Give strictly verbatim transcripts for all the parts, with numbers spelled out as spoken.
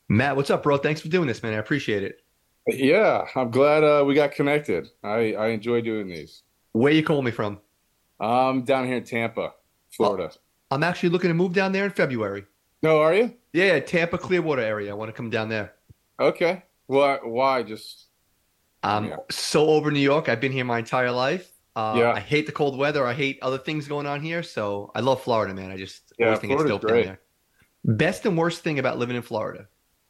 Matt, what's up, bro? Thanks for doing this, man. I appreciate it. Yeah, I'm glad uh, we got connected. I, I enjoy doing these. Where you calling me from? I'm down here in Tampa, Oh, Florida. I'm actually looking to move down there in February. No, are you? Yeah, Tampa, Clearwater area. I want to come down there. Okay. Why? Why? Just, I I'm mean, so over New York. I've been here my entire life. Uh, yeah, I hate the cold weather. I hate other things going on here. So I love Florida, man. I just yeah, always think it's Florida's dope down great. there. Best and worst thing about living in Florida.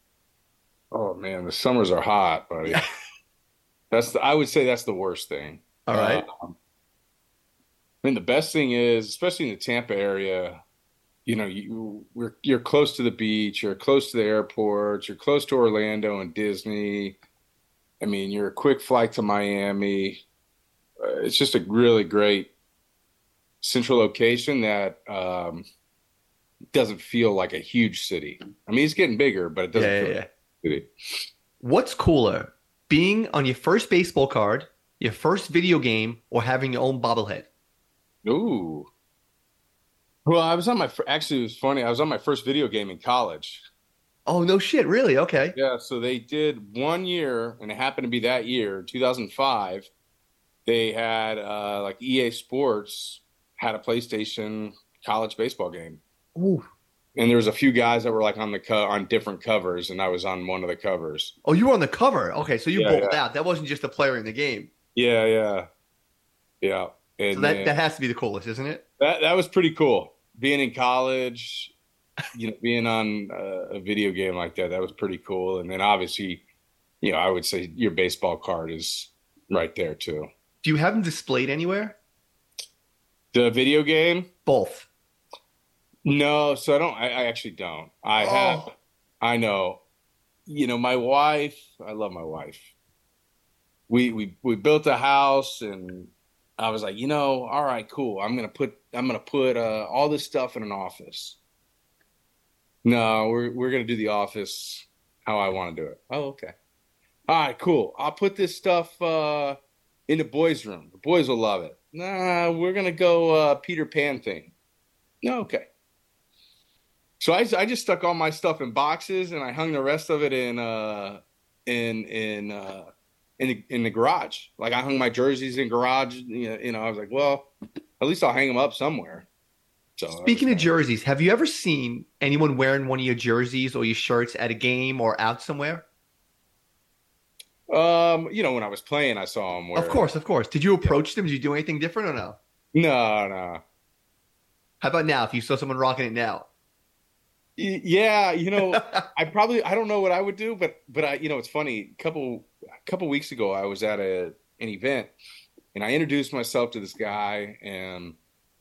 Oh man, the summers are hot, buddy. Yeah. That's the, I would say that's the worst thing. All Uh, right. I mean, the best thing is, especially in the Tampa area, you know, you we're you're close to the beach, you're close to the airports, you're close to Orlando and Disney. I mean, you're a quick flight to Miami. Uh, it's just a really great central location that um, doesn't feel like a huge city. I mean, it's getting bigger, but it doesn't Yeah, feel yeah, like yeah. a city. What's cooler, being on your first baseball card, your first video game, or having your own bobblehead? Ooh. Well, I was on my fir- actually it was funny. I was on my first video game in college. Oh, no shit. Really? Okay. Yeah, so they did one year, and it happened to be that year, two thousand five. They had uh, like E A Sports had a PlayStation college baseball game, Ooh. and there was a few guys that were like on the co on different covers, and I was on one of the covers. Oh, you were on the cover. Okay, so you Yeah, bowled yeah, out. That wasn't just a player in the game. yeah, yeah, yeah. So And that then that has to be the coolest, isn't it? that that was pretty cool. Being in college, you know, being on uh, a video game like that, that was pretty cool. And then obviously, you know, I would say your baseball card is right there too. Do you have them displayed anywhere? The video game? Both. No, so I don't. I, I actually don't. I have. Oh, I know. You know, my wife. I love my wife. We we we built a house, and I was like, you know, all right, cool. I'm gonna put I'm gonna put uh, all this stuff in an office. No, we're we're gonna do the office how I want to do it. Oh, okay. All right, cool. I'll put this stuff uh in the boys' room. The boys will love it. Nah, we're gonna go uh Peter Pan thing. No, okay. So I I just stuck all my stuff in boxes and I hung the rest of it in uh in in uh in the, in the garage. Like I hung my jerseys in garage. You know, you know, I was like, well, at least I'll hang them up somewhere. So that was speaking of kind jerseys, have you ever seen anyone wearing one of your jerseys or your shirts at a game or out somewhere? of, um, you know, when I was playing, I saw them Of wearing. course, of course. Did you Yeah. approach them? Did you do anything different or no? No, no. How about now? If you saw someone rocking it now? Y- Yeah, you know, I probably I don't know what I would do, but but I you know it's funny. A couple a couple weeks ago, I was at a an event and I introduced myself to this guy and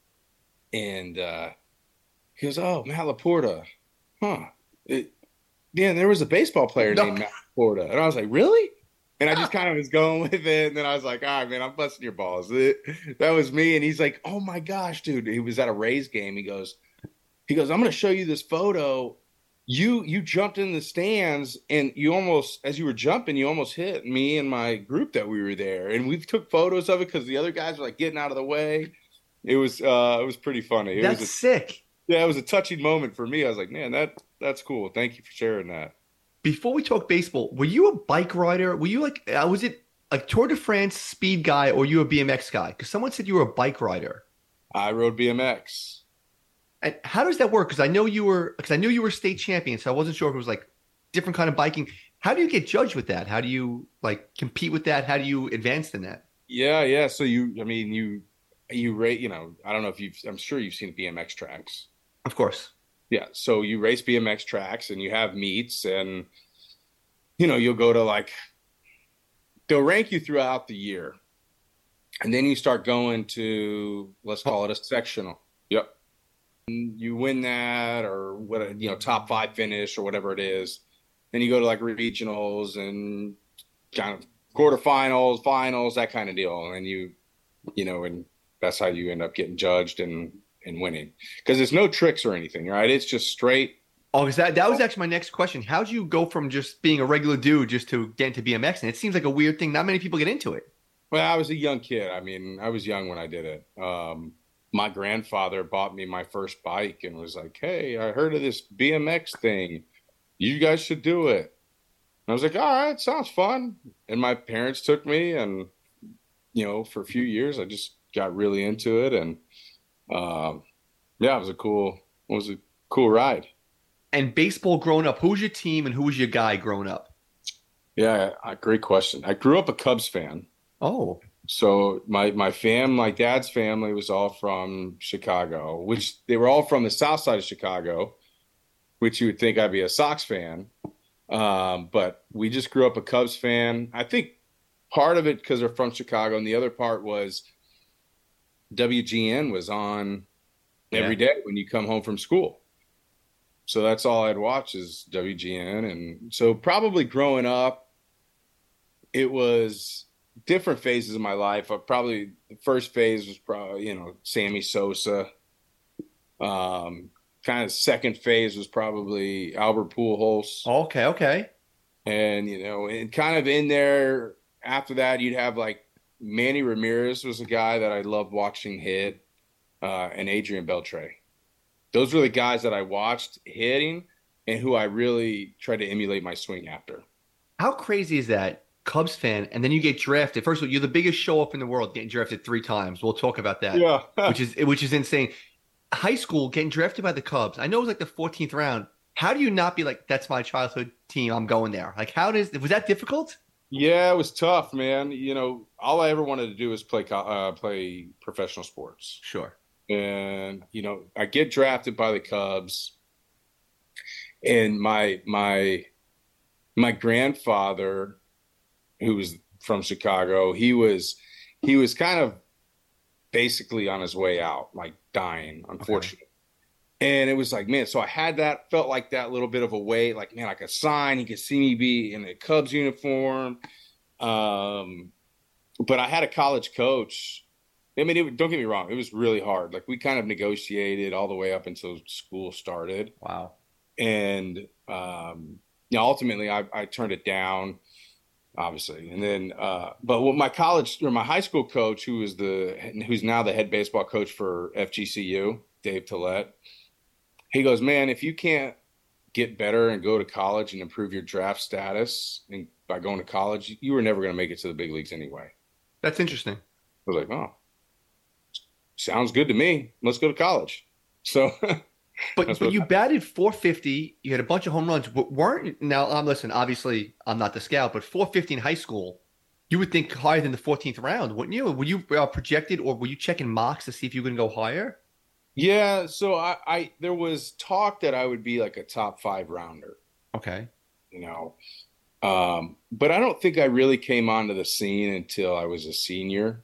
and uh, he goes, "Oh, Matt Laporta, huh? It, yeah, there was a baseball player No. named Matt Laporta," and I was like, "Really?" And I just kind of was going with it, and then I was like, "All right, man, I'm busting your balls." It, that was me, and he's like, "Oh my gosh, dude!" He was at a Rays game. He goes. He goes, I'm going to show you this photo. You you jumped in the stands and you almost, as you were jumping, you almost hit me and my group that we were there. And we took photos of it because the other guys were like getting out of the way. It was uh, it was pretty funny. It was That's a sick. yeah, it was a touching moment for me. I was like, man, that that's cool. Thank you for sharing that. Before we talk baseball, were you a bike rider? Were you like, uh, was it like Tour de France speed guy or you a B M X guy? Because someone said you were a bike rider. I rode B M X. And how does that work? Because I know you were, because I knew you were state champion, so I wasn't sure if it was like different kind of biking. How do you get judged with that? How do you like compete with that? How do you advance in that? Yeah, yeah. So you, I mean, you you rate, you know, I don't know if you've, I'm sure you've seen B M X tracks. Of course. Yeah, so you race B M X tracks and you have meets and you know, you'll go to like they'll rank you throughout the year. And then you start going to let's call it a sectional. Yep. And you win that or what you know, top five finish or whatever it is. Then you go to like regionals and kind of quarterfinals, finals, that kind of deal. And you you know, and that's how you end up getting judged and and winning. Because there's no tricks or anything, right? It's just straight. Oh, because that, that was actually my next question. How'd you go from just being a regular dude just to get into B M X? And it seems like a weird thing. Not many people get into it. Well, I was a young kid. I mean, I was young when I did it. Um, my grandfather bought me my first bike and was like, "Hey, I heard of this B M X thing." You guys should do it. And I was like, all right, sounds fun. And my parents took me, and you know, for a few years, I just got really into it, and um, yeah, it was a cool, it was a cool ride. And baseball growing up, who was your team and who was your guy growing up? Yeah, uh, great question. I grew up a Cubs fan. Oh, So my my fam, my dad's family was all from Chicago, which they were all from the south side of Chicago, which you would think I'd be a Sox fan. Um, but we just grew up a Cubs fan. I think part of it because they're from Chicago, and the other part was W G N was on yeah. every day when you come home from school. So that's all I'd watch is W G N. And so probably growing up, it was different phases of my life. Uh, probably the first phase was probably, you know, Sammy Sosa. Um, kind of second phase was probably Albert Pujols. Okay, okay. And, you know, and kind of in there after that, you'd have like Manny Ramirez was a guy that I loved watching hit, uh, and Adrian Beltre. Those were the guys that I watched hitting and who I really tried to emulate my swing after. How crazy is that? Cubs fan, and then you get drafted. First of all, you're the biggest show up in the world, getting drafted three times. We'll talk about that, Yeah. which is which is insane. High school, getting drafted by the Cubs. I know it was like the fourteenth round. How do you not be like, that's my childhood team, I'm going there? Like, how does was that difficult? Yeah, it was tough, man. You know, all I ever wanted to do was play co- uh, play professional sports. Sure. And, you know, I get drafted by the Cubs, and my my my grandfather, who was from Chicago, he was he was kind of basically on his way out, like dying, unfortunately. Okay. And it was like, man, so I had that, felt like that little bit of a weight, like, man, I could sign, he could see me be in a Cubs uniform. Um, but I had a college coach. I mean, it, don't get me wrong, it was really hard. Like, we kind of negotiated all the way up until school started. Wow. And, um, you know, ultimately I, I turned it down, obviously. And then, uh, but what my college or my high school coach, who was the, who's now the head baseball coach for F G C U, Dave Tillett, he goes, man, if you can't get better and go to college and improve your draft status and by going to college, you were never going to make it to the big leagues anyway. That's interesting. I was like, oh, sounds good to me. Let's go to college. So, but but you batted four fifty. You had a bunch of home runs. weren't now? I'm um, listen. Obviously, I'm not the scout, but four fifty in high school, you would think higher than the fourteenth round, wouldn't you? Were you uh, projected, or were you checking mocks to see if you can go higher? Yeah. So I, I there was talk that I would be like a top five rounder. Okay. You know, um, but I don't think I really came onto the scene until I was a senior.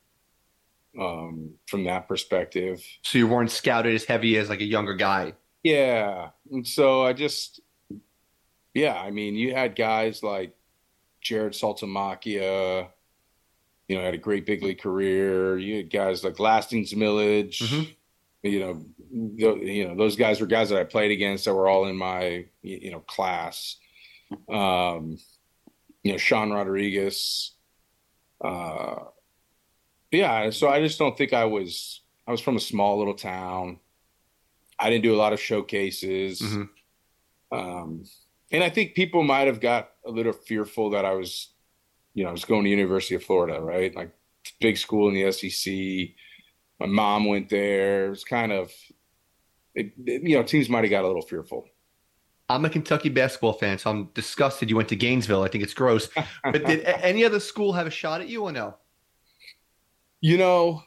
Um, from that perspective. So you weren't scouted as heavy as like a younger guy. Yeah. And so I just, yeah, I mean, you had guys like Jared Saltamacchia, you know, had a great big league career. You had guys like Lastings Millage, mm-hmm. you know, you know, those guys were guys that I played against that were all in my, you know, class. Um, you know, Sean Rodriguez, uh, yeah, so I just don't think I was I was from a small little town. I didn't do a lot of showcases. Mm-hmm. Um, and I think people might have got a little fearful that I was, you know, I was going to University of Florida, right? Like big school in the S E C. My mom went there. It was kind of, it, it, you know, teams might have got a little fearful. I'm a Kentucky basketball fan, so I'm disgusted you went to Gainesville. I think it's gross. But did any other school have a shot at you or no? You know,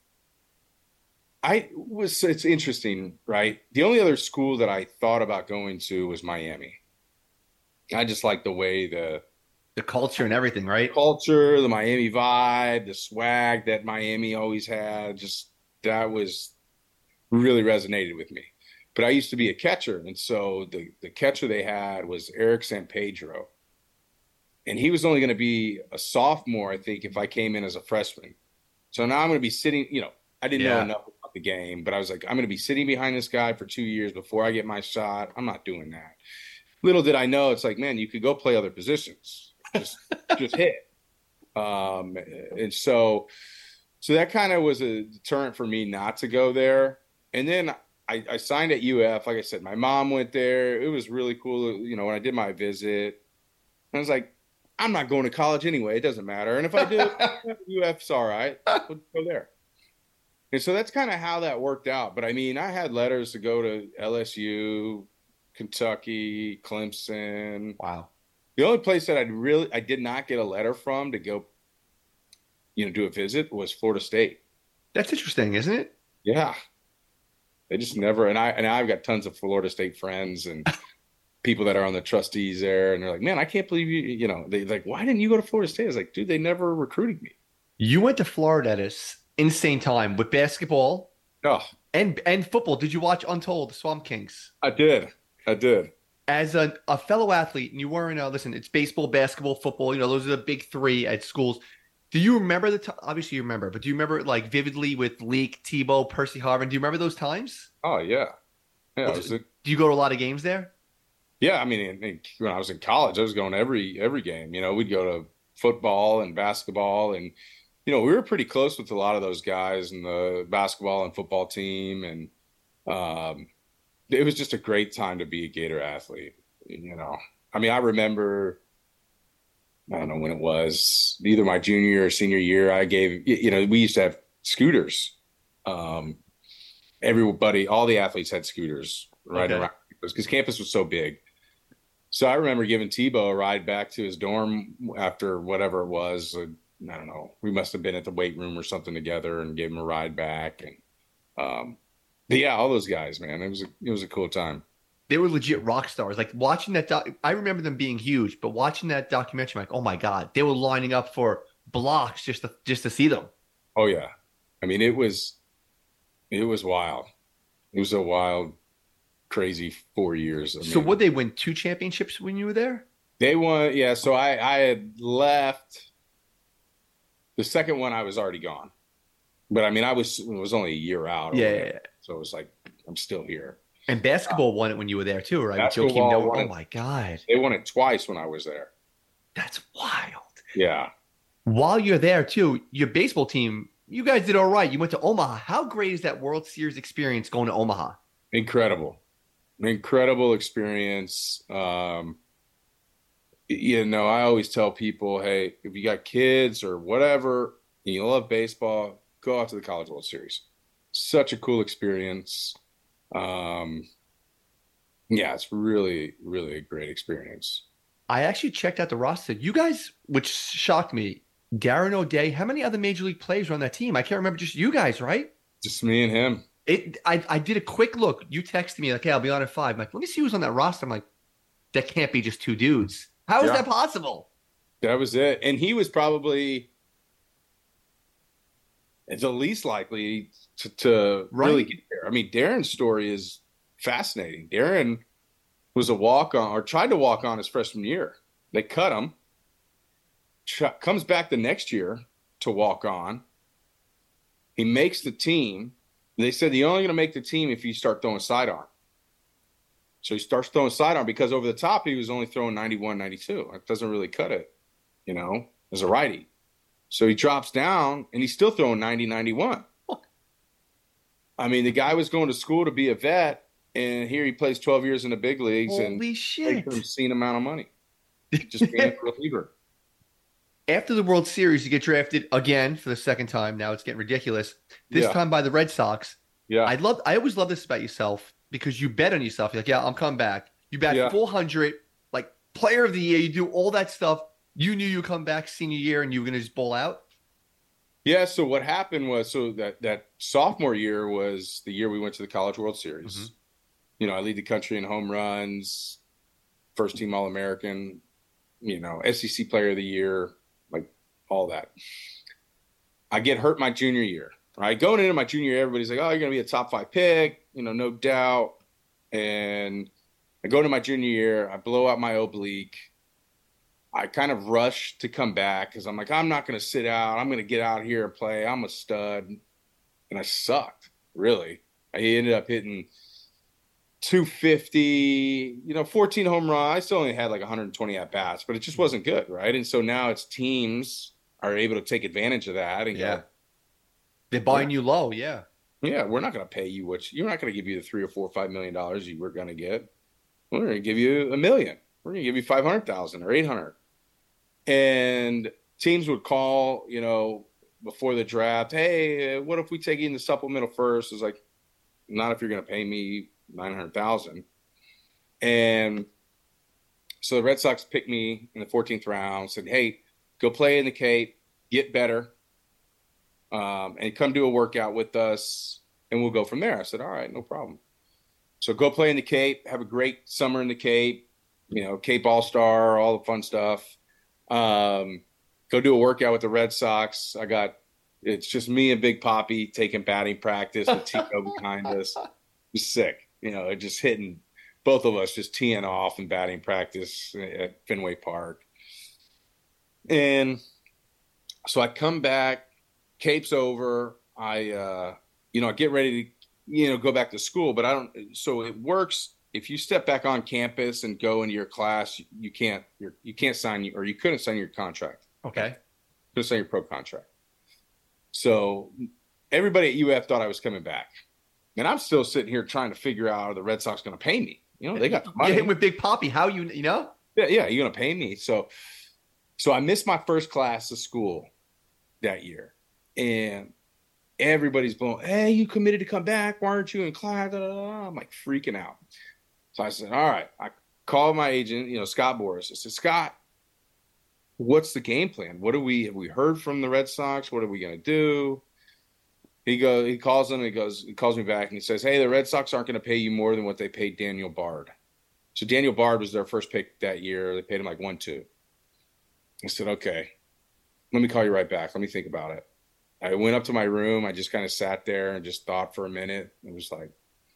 I was, it's interesting, right? The only other school that I thought about going to was Miami. I just like the way the the culture and everything, right? Culture, the Miami vibe, the swag that Miami always had, just that was really resonated with me. But I used to be a catcher, and so the, the catcher they had was Eric San Pedro. And he was only going to be a sophomore, I think, if I came in as a freshman. So now I'm going to be sitting, you know, I didn't yeah. know enough about the game, but I was like, I'm going to be sitting behind this guy for two years before I get my shot. I'm not doing that. Little did I know, it's like, man, you could go play other positions. Just, just hit. Um, and so, so that kind of was a deterrent for me not to go there. And then I, I signed at U F. Like I said, my mom went there. It was really cool. You know, when I did my visit, I was like, I'm not going to college anyway. It doesn't matter. And if I do, U F's all right. We'll go there. And so that's kind of how that worked out. But I mean, I had letters to go to L S U, Kentucky, Clemson. Wow. The only place that I really I did not get a letter from to go, you know, do a visit was Florida State. That's interesting, isn't it? Yeah. They just never, and I and I've got tons of Florida State friends and people that are on the trustees there, and they're like, "Man, I can't believe you." You know, they like, "Why didn't you go to Florida State?" I was like, "Dude, they never recruited me." You went to Florida at this insane time with basketball Oh, and and football. Did you watch Untold, the Swamp Kings? I did, I did. As a, a fellow athlete, and you weren't. Uh, listen, it's baseball, basketball, football. You know, those are the big three at schools. Do you remember the time? Obviously, you remember, but do you remember like vividly with Leak, Tebow, Percy Harvin? Do you remember those times? Oh yeah, yeah. Well, I was a, do you go to a lot of games there? yeah, I mean, in, in, when I was in college, I was going to every every game. You know, we'd go to football and basketball, and you know, we were pretty close with a lot of those guys in the basketball and football team, and um, it was just a great time to be a Gator athlete. You know, I mean, I remember. I don't know when it was, either my junior or senior year. I gave, you know, we used to have scooters. Um, everybody, all the athletes had scooters right Okay. around because campus was so big. So I remember giving Tebow a ride back to his dorm after whatever it was. Uh, I don't know. We must have been at the weight room or something together and gave him a ride back. And um, but yeah, all those guys, man, it was a, it was a cool time. They were legit rock stars. Like watching that doc, I remember them being huge, but watching that documentary, I'm like, oh my God, they were lining up for blocks just to just to see them. Oh yeah, I mean it was it was wild. It was a wild, crazy four years. I So mean, would they win two championships when you were there? they won. Yeah, so I I had left. The second one I was already gone, but I mean I was it was only a year out. Or Yeah, yeah, whatever, yeah. so it was like I'm still here. And basketball won it when you were there too, right? With Joakim Basketball Noah. won Oh it. my God, They won it twice when I was there. that's wild. Yeah. While you're there too, your baseball team, you guys did all right. You went to Omaha. How great is that World Series experience going to Omaha? Incredible. Incredible experience. Um, you know, I always tell people, hey, if you got kids or whatever, and you love baseball, go out to the College World Series. Such a cool experience. Um, yeah, it's really, really a great experience. I actually checked out the roster. You guys, which shocked me, Darren O'Day. How many other major league players were on that team? I can't remember. Just you guys, right? Just me and him. It. I. I did a quick look. You texted me like, "Hey, I'll be on at five." I'm like, let me see who's on that roster. I'm like, that can't be just two dudes. How is Yeah. that possible? That was it. And he was probably the least likely to, to really Right. get there. I mean, Darren's story is fascinating. Darren was a walk on or tried to walk on his freshman year. They cut him, ch- comes back the next year to walk on. He makes the team. They said you're only going to make the team if you start throwing sidearm. So he starts throwing sidearm because over the top, he was only throwing ninety-one, ninety-two. It doesn't really cut it, you know, as a righty. So he drops down and he's still throwing ninety, ninety-one. I mean, the guy was going to school to be a vet, and here he plays twelve years in the big leagues and Holy makes shit! an obscene amount of money. Just being a reliever. After the World Series, you get drafted again for the second time. Now it's getting ridiculous. This Yeah. time by the Red Sox. Yeah. I love. I always love this about yourself because you bet on yourself. You're like, yeah, I'm coming back. You bat Yeah. four hundred, like player of the year. You do all that stuff. You knew you come back senior year and you were going to just bowl out. Yeah, so what happened was so that that sophomore year was the year we went to the College World Series. Mhm. You know, I lead the country in home runs, first team All American, you know, S E C player of the year, like all that. I get hurt my junior year. Right? Going into my junior year, everybody's like, oh, you're gonna be a top five pick, you know, no doubt. And I go into my junior year, I blow out my oblique. I kind of rush to come back because I'm like, I'm not going to sit out. I'm going to get out here and play. I'm a stud. And I sucked, really. I ended up hitting two fifty, you know, fourteen home runs. I still only had like one hundred twenty at bats, but it just wasn't good, right? And so now it's teams are able to take advantage of that and Yeah. go, They're buying you low. Yeah. Yeah, we're not going to pay you what you, you're not going to give you the three or four or five million dollars you were going to get. We're going to give you a million. We're going to give you five hundred thousand or eight hundred. And teams would call, you know, before the draft, hey, what if we take you in the supplemental first? It's like, not if you're going to pay me nine hundred thousand. And so the Red Sox picked me in the fourteenth round, said, hey, go play in the Cape, get better, um, and come do a workout with us, and we'll go from there. I said, all right, no problem. So go play in the Cape, have a great summer in the Cape, you know, Cape All-Star, all the fun stuff. Um, go do a workout with the Red Sox. I got, it's just me and Big Poppy taking batting practice with Tico behind us. It was sick. You know, just hitting both of us, just teeing off in batting practice at Fenway Park. And so I come back, Cape's over. I, uh, you know, I get ready to, you know, go back to school, but I don't, so it works. If you step back on campus and go into your class, you can't, you're, you can't sign, or you couldn't sign your contract. Okay. Couldn't sign your pro contract. So everybody at U F thought I was coming back. And I'm still sitting here trying to figure out, are the Red Sox going to pay me? You know, they got the money. You're hitting with Big Poppy. How you, you know? Yeah, yeah, you're going to pay me. So, so I missed my first class of school that year. And everybody's blowing, hey, you committed to come back. Why aren't you in class? Da, da, da. I'm like freaking out. So I said, all right. I called my agent, you know, Scott Boras. I said, Scott, what's the game plan? What do we, have we heard from the Red Sox? What are we going to do? He goes, he calls him and he goes, he calls me back and he says, hey, the Red Sox aren't going to pay you more than what they paid Daniel Bard. So Daniel Bard was their first pick that year. They paid him like one, two. I said, okay, let me call you right back. Let me think about it. I went up to my room. I just kind of sat there and just thought for a minute. It was like,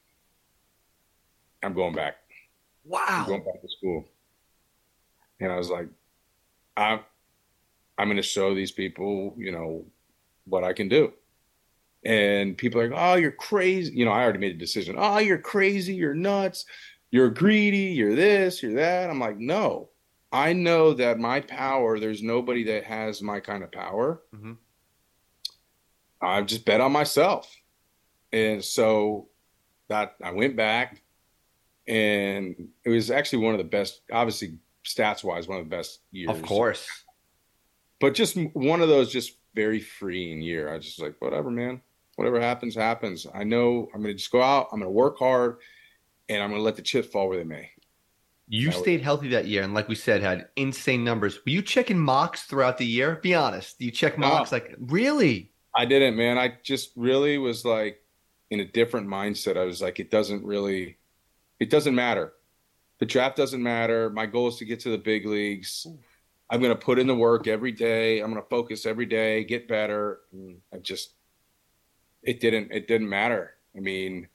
I'm going back. Wow. I'm going back to school. And I was like, I'm, I'm going to show these people, you know, what I can do. And people are like, oh, you're crazy. You know, I already made a decision. Oh, you're crazy. You're nuts. You're greedy. You're this, you're that. I'm like, no, I know that my power, there's nobody that has my kind of power. Mm-hmm. I've just bet on myself. And so that I went back and it was actually one of the best, obviously stats wise, one of the best years. Of course. But just one of those just very freeing year. I was just like, whatever, man, whatever happens, happens. I know I'm going to just go out. I'm going to work hard and I'm going to let the chips fall where they may. You that stayed was- healthy that year. And like we said, had insane numbers. Were you checking mocks throughout the year? Be honest. Do you check mocks? No. Like, really? I didn't, man. I just really was like in a different mindset. I was like, it doesn't really, it doesn't matter. The draft doesn't matter. My goal is to get to the big leagues. I'm going to put in the work every day. I'm going to focus every day, get better. And I just, it didn't, it didn't matter. I mean,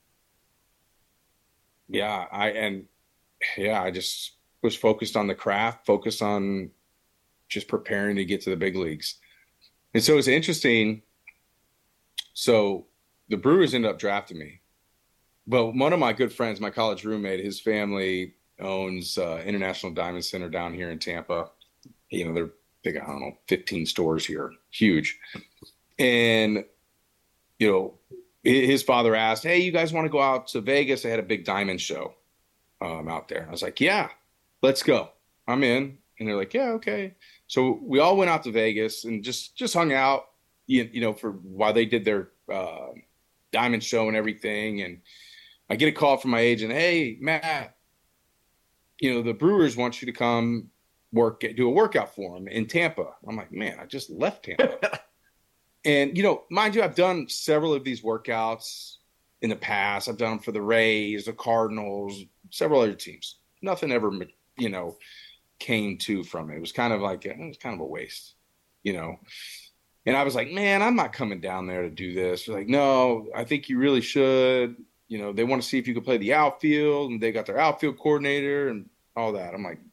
yeah, I, and yeah, I just was focused on the craft, focused on just preparing to get to the big leagues. And so it was interesting. So the Brewers ended up drafting me. But one of my good friends, my college roommate, his family owns uh, International Diamond Center down here in Tampa. You know, they're big, I don't know, fifteen stores here, huge. And, you know, his father asked, hey, you guys want to go out to Vegas? They had a big diamond show um, out there. I was like, yeah, let's go. I'm in. And they're like, yeah, okay. So we all went out to Vegas and just, just hung out, you, you know, for while they did their uh, diamond show and everything. And I get a call from my agent. Hey, Matt, you know, the Brewers want you to come work, do a workout for them in Tampa. I'm like, man, I just left Tampa. And, you know, mind you, I've done several of these workouts in the past. I've done them for the Rays, the Cardinals, several other teams. Nothing ever, you know, came to from it. It was kind of like, it was kind of a waste, you know. And I was like, man, I'm not coming down there to do this. They're like, no, I think you really should. You know, they want to see if you could play the outfield, and they got their outfield coordinator and all that. I'm like,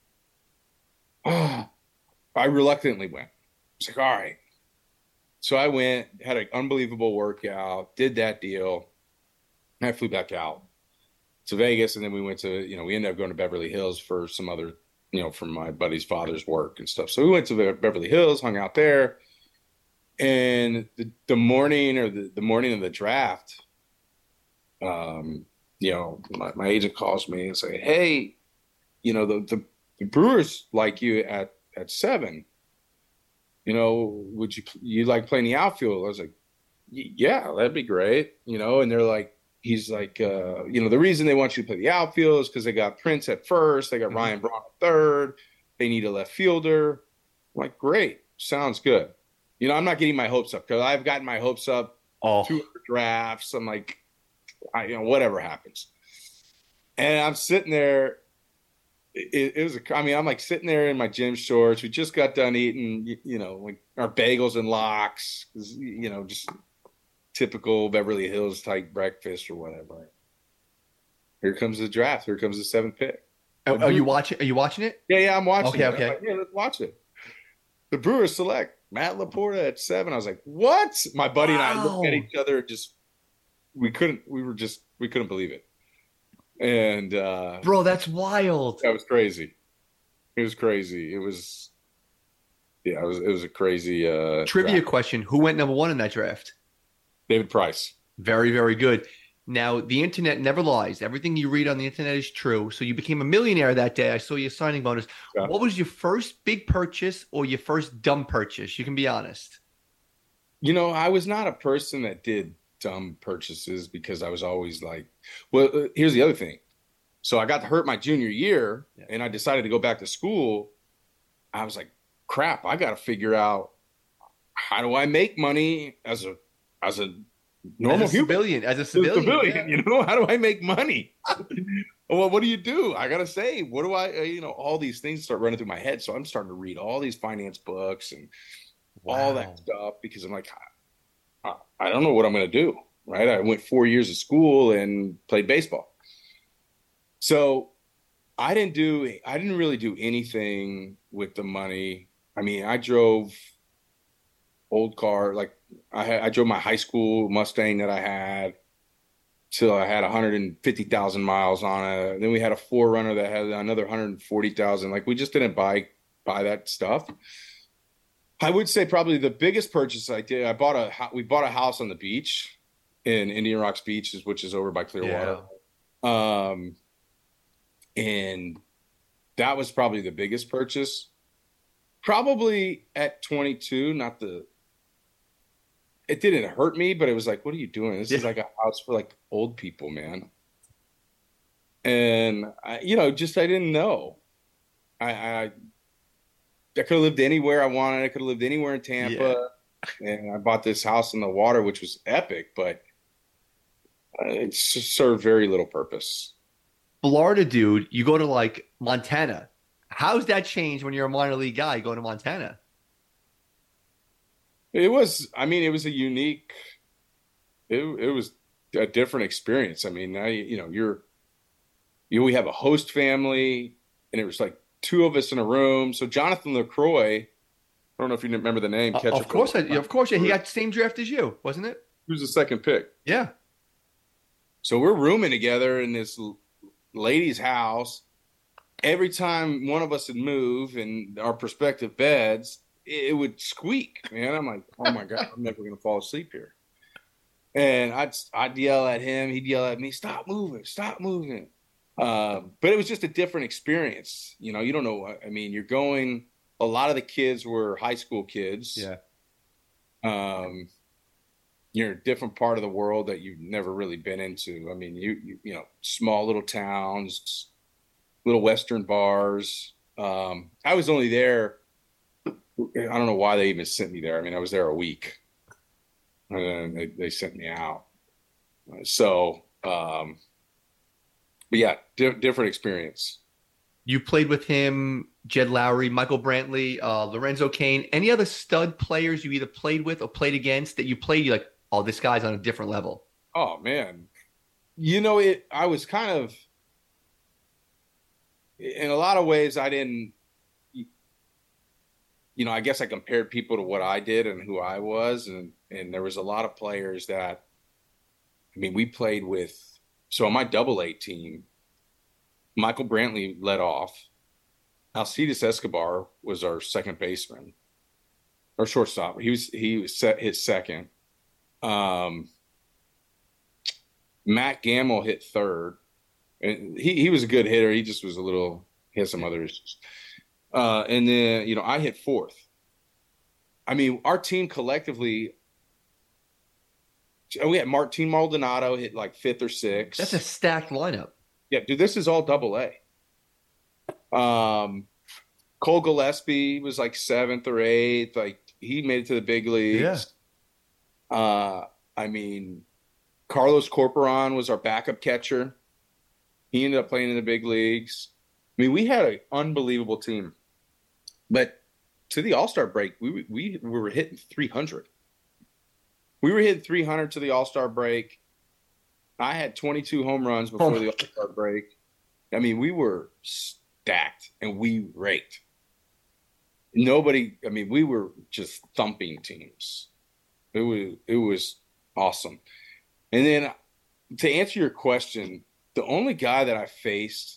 oh, I reluctantly went. I was like, all right. So I went, had an unbelievable workout, did that deal. And I flew back out to Vegas. And then we went to, you know, we ended up going to Beverly Hills for some other, you know, from my buddy's father's work and stuff. So we went to Beverly Hills, hung out there. And the, the morning or the, the morning of the draft, um, you know, my, my agent calls me and say, "Hey, you know, the, the, the Brewers like you at, at seven. You know, would you you like playing the outfield?" I was like, "Yeah, that'd be great." You know, and they're like, he's like, uh, you know, the reason they want you to play the outfield is because they got Prince at first, they got mm-hmm. Ryan Braun at third, they need a left fielder. I'm like, great, sounds good. You know, I'm not getting my hopes up because I've gotten my hopes up oh. two drafts. I'm like, I, you know, whatever happens. And I'm sitting there. It, it was, a, I mean, I'm like sitting there in my gym shorts. We just got done eating, you, you know, like our bagels and lox, you know, just typical Beverly Hills type breakfast or whatever. Here comes the draft. Here comes the seventh pick. Are, are you watching? Are you watching it? Yeah, yeah, I'm watching. Okay, it. okay. Like, yeah, let's watch it. The Brewers select Matt Laporta at seven. I was like, what? My buddy wow. and I looked at each other. Just we couldn't. We were just we couldn't believe it. And uh, bro, that's wild. That was crazy. It was crazy. It was, yeah, it was. It was a crazy uh, trivia draft. question. Who went number one in that draft? David Price. Very, very good. Now, the internet never lies. Everything you read on the internet is true. So you became a millionaire that day. I saw your signing bonus. Yeah. What was your first big purchase or your first dumb purchase? You can be honest. You know, I was not a person that did dumb purchases because I was always like, well, uh, here's the other thing. So I got hurt my junior year yeah. and I decided to go back to school. I was like, crap, I got to figure out how do I make money as a, as a normal as a civilian, as a civilian, as a civilian yeah. you know, how do I make money? Well, what do you do? I got to say, what do I, you know, all these things start running through my head. So I'm starting to read all these finance books and wow. all that stuff because I'm like, I don't know what I'm going to do, right? I went four years of school and played baseball. So I didn't do, I didn't really do anything with the money. I mean, I drove old car, like I had, I drove my high school Mustang that I had till I had one hundred fifty thousand miles on it. Then we had a four runner that had another one hundred forty thousand. Like we just didn't buy, buy that stuff. I would say probably the biggest purchase I did, I bought a, we bought a house on the beach in Indian Rocks Beach, which is over by Clearwater. Yeah. Um, and that was probably the biggest purchase. Probably at twenty-two, not the, it didn't hurt me, but it was like, what are you doing? This yeah. is like a house for like old people, man. And I, you know, just, I didn't know. I, I, I could have lived anywhere I wanted. I could have lived anywhere in Tampa. Yeah. And I bought this house on the water, which was epic, but it served very little purpose. Florida, dude, you go to like Montana. How's that changed when you're a minor league guy going to Montana? It was, I mean, it was a unique, it, it was a different experience. I mean, now, you know, you're, you know, we have a host family and it was like, two of us in a room. So Jonathan LaCroix, I don't know if you remember the name. Uh, of course, I, of course, yeah. He got the same draft as you, wasn't it? He was the second pick. Yeah. So we're rooming together in this lady's house. Every time one of us would move in our prospective beds, it would squeak, man. I'm like, oh my God, I'm never going to fall asleep here. And I'd, I'd yell at him. He'd yell at me, stop moving, stop moving. Uh, but it was just a different experience. You know, you don't know. I mean, you're going, a lot of the kids were high school kids. Yeah. Um, you're in a different part of the world that you've never really been into. I mean, you, you, you know, small little towns, little Western bars. Um, I was only there. I don't know why they even sent me there. I mean, I was there a week and then they, they sent me out. So, um, but yeah, di- different experience. You played with him, Jed Lowry, Michael Brantley, uh, Lorenzo Cain. Any other stud players you either played with or played against that you played? You're like, oh, this guy's on a different level. Oh man, you know it. I was kind of, in a lot of ways, I didn't. You know, I guess I compared people to what I did and who I was, and and there was a lot of players that. I mean, we played with. So on my double A team, Michael Brantley led off. Alcides Escobar was our second baseman. or shortstop. He was he was set his second. Um, Matt Gamble hit third, and he he was a good hitter. He just was a little he had some other issues. Uh, and then you know I hit fourth. I mean, our team collectively, we had Martin Maldonado hit like fifth or sixth. That's a stacked lineup. Yeah, dude, this is all double A. Um, Cole Gillespie was like seventh or eighth. Like he made it to the big leagues. Yeah. Uh, I mean, Carlos Corporon was our backup catcher. He ended up playing in the big leagues. I mean, we had an unbelievable team. But to the All-Star break, we we, we were hitting three hundred. We were hitting three hundred to the All-Star break. I had twenty-two home runs before oh. the All-Star break. I mean, we were stacked, and we raked. Nobody, I mean, we were just thumping teams. It was it was awesome. And then to answer your question, the only guy that I faced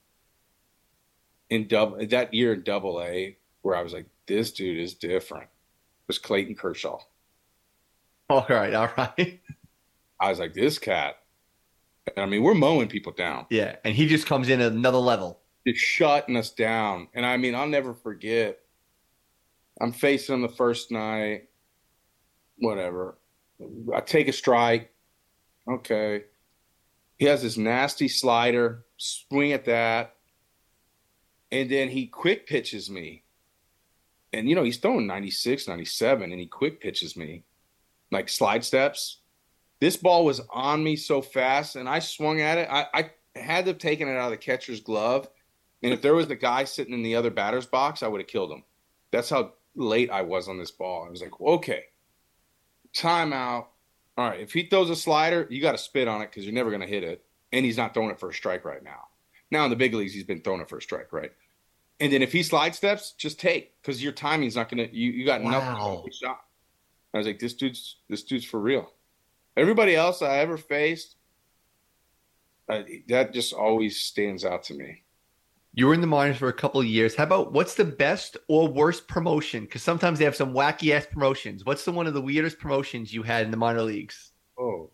in double that year in Double A where I was like, this dude is different, was Clayton Kershaw. All right, all right. I was like, this cat. And I mean, we're mowing people down. Yeah, and he just comes in at another level. Just shutting us down. And I mean, I'll never forget. I'm facing him the first night. Whatever. I take a strike. Okay. He has this nasty slider. Swing at that. And then he quick pitches me. And, you know, he's throwing ninety-six, ninety-seven, and he quick pitches me. Like slide steps. This ball was on me so fast, and I swung at it. I, I had to have taken it out of the catcher's glove. And if there was the guy sitting in the other batter's box, I would have killed him. That's how late I was on this ball. I was like, okay, timeout. All right, if he throws a slider, you got to spit on it because you're never going to hit it. And he's not throwing it for a strike right now. Now in the big leagues, he's been throwing it for a strike, right? And then if he slide steps, just take because your timing's not going to. You you got wow. nothing to shot. I was like, this dude's this dude's for real. Everybody else I ever faced, uh, that just always stands out to me. You were in the minors for a couple of years. How about what's the best or worst promotion? Because sometimes they have some wacky ass promotions. What's the one of the weirdest promotions you had in the minor leagues? Oh,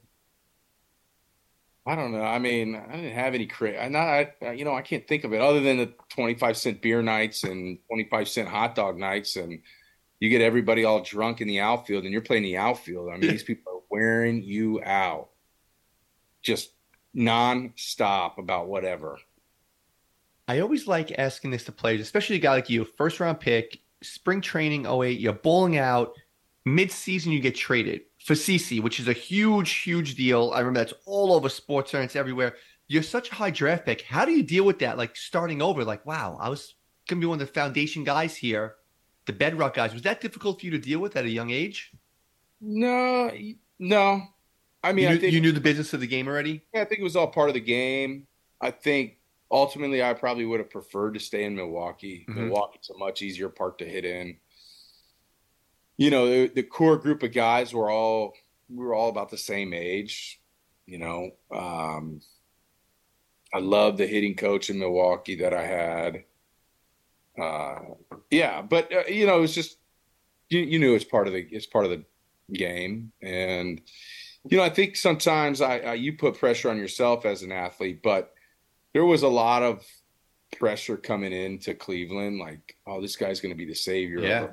I don't know. I mean, I didn't have any cra I not. I, you know, I can't think of it other than the twenty-five cent beer nights and twenty-five cent hot dog nights, and you get everybody all drunk in the outfield, and you're playing the outfield. I mean, these people are wearing you out, just non-stop about whatever. I always like asking this to players, especially a guy like you, first round pick, spring training oh eight, you're bowling out, mid-season you get traded for C C, which is a huge, huge deal. I remember that's all over sports and it's everywhere. You're such a high draft pick. How do you deal with that? Like starting over, like, wow, I was going to be one of the foundation guys here, the bedrock guys. Was that difficult for you to deal with at a young age? No, no. I mean, you knew, I think you knew the business of the game already? Yeah, I think it was all part of the game. I think ultimately I probably would have preferred to stay in Milwaukee. Mm-hmm. Milwaukee's a much easier park to hit in. You know, the, the core group of guys were all we were all about the same age. You know, um, I loved the hitting coach in Milwaukee that I had. Uh, yeah, but uh, you know, it was just you, you knew it's part of the it's part of the game, and you know, I think sometimes I, I you put pressure on yourself as an athlete, but there was a lot of pressure coming into Cleveland, like, oh, this guy's going to be the savior. Yeah.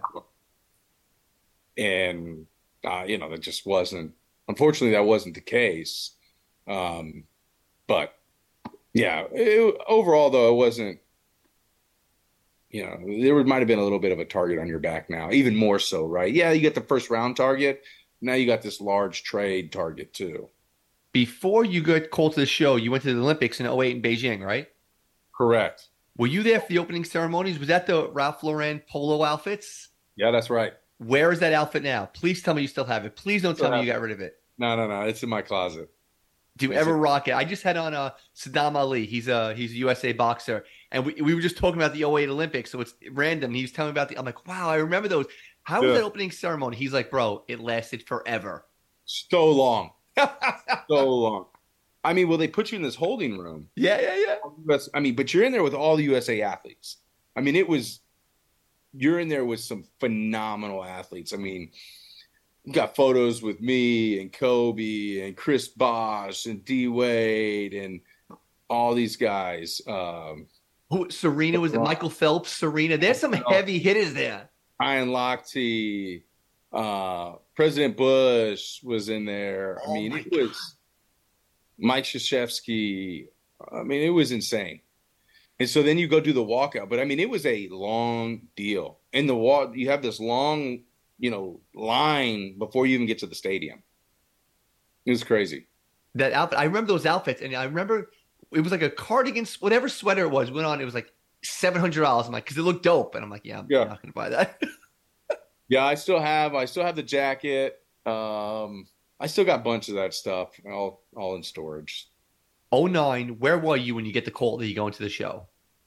And, uh, you know, that just wasn't, unfortunately, that wasn't the case. Um, but, yeah, it, overall, though, it wasn't, you know, there might have been a little bit of a target on your back now, even more so, right? Yeah, you get the first round target. Now you got this large trade target, too. Before you got called to the show, you went to the Olympics in oh eight in Beijing, right? Correct. Were you there for the opening ceremonies? Was that the Ralph Lauren polo outfits? Yeah, that's right. Where is that outfit now? Please tell me you still have it. Please don't tell me you got rid of it. No, no, no. It's in my closet. Do you ever rock it? I just had on uh, Saddam Ali. He's a he's a U S A boxer, and we we were just talking about the oh eight Olympics, so it's random. He was telling me about the. I'm like, wow, I remember those. How was Yeah. that opening ceremony? He's like, bro, it lasted forever. So long. So long. I mean, well, they put you in this holding room. Yeah, yeah, yeah. But- I mean, but you're in there with all the U S A athletes. I mean, it was you're in there with some phenomenal athletes. I mean, you got photos with me and Kobe and Chris Bosh and D Wade and all these guys. Um, Who Serena was it? Michael Phelps, Serena. There's some heavy hitters there. Ian Lochte, uh, President Bush was in there. Oh I mean, my it was Mike Krzyzewski. I mean, it was insane. And so then you go do the walkout. But I mean, it was a long deal. In the walk, you have this long, you know, line before you even get to the stadium. It was crazy. That outfit, I remember those outfits, and I remember it was like a cardigan, whatever sweater it was, went on. It was like seven hundred dollars. I'm like, because it looked dope, and I'm like, yeah, I'm Yeah. not gonna buy that. Yeah, I still have, I still have the jacket. Um, I still got a bunch of that stuff, all, all in storage. oh nine, where were you when you get the call that you go into the show?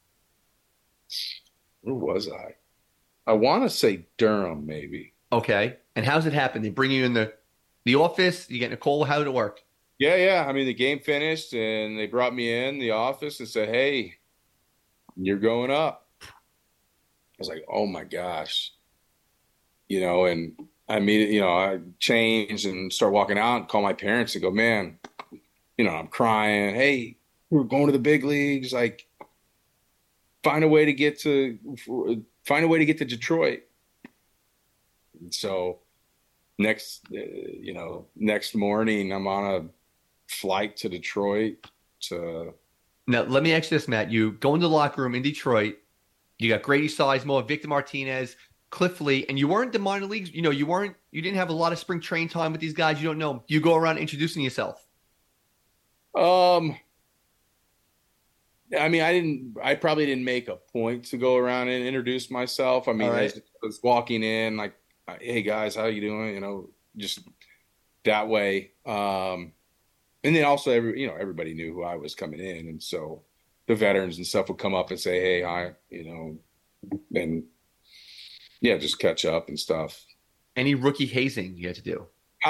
Where was I? I want to say Durham, maybe. Okay, and how's it happen? They bring you in the the office. You get a call. How did it work? Yeah, yeah. I mean, the game finished, and they brought me in the office and said, "Hey, you're going up." I was like, "Oh my gosh," you know. And I mean, you know, I changed and start walking out and call my parents and go, "Man, you know, I'm crying. Hey, we're going to the big leagues. Like, find a way to get to find a way to get to Detroit." And so next, uh, you know, next morning, I'm on a flight to Detroit to. Now, let me ask you this, Matt. You go into the locker room in Detroit. You got Grady Sizemore, Victor Martinez, Cliff Lee, and you weren't the minor leagues. You know, you weren't. You didn't have a lot of spring train time with these guys. You don't know. You go around introducing yourself. Um, I mean, I didn't. I probably didn't make a point to go around and introduce myself. I mean, All I right. was walking in like, "Hey guys, how you doing?" You know, just that way. Um, and then also, every you know, everybody knew who I was coming in, and so the veterans and stuff would come up and say, "Hey, hi," you know, and yeah, just catch up and stuff. Any rookie hazing you had to do?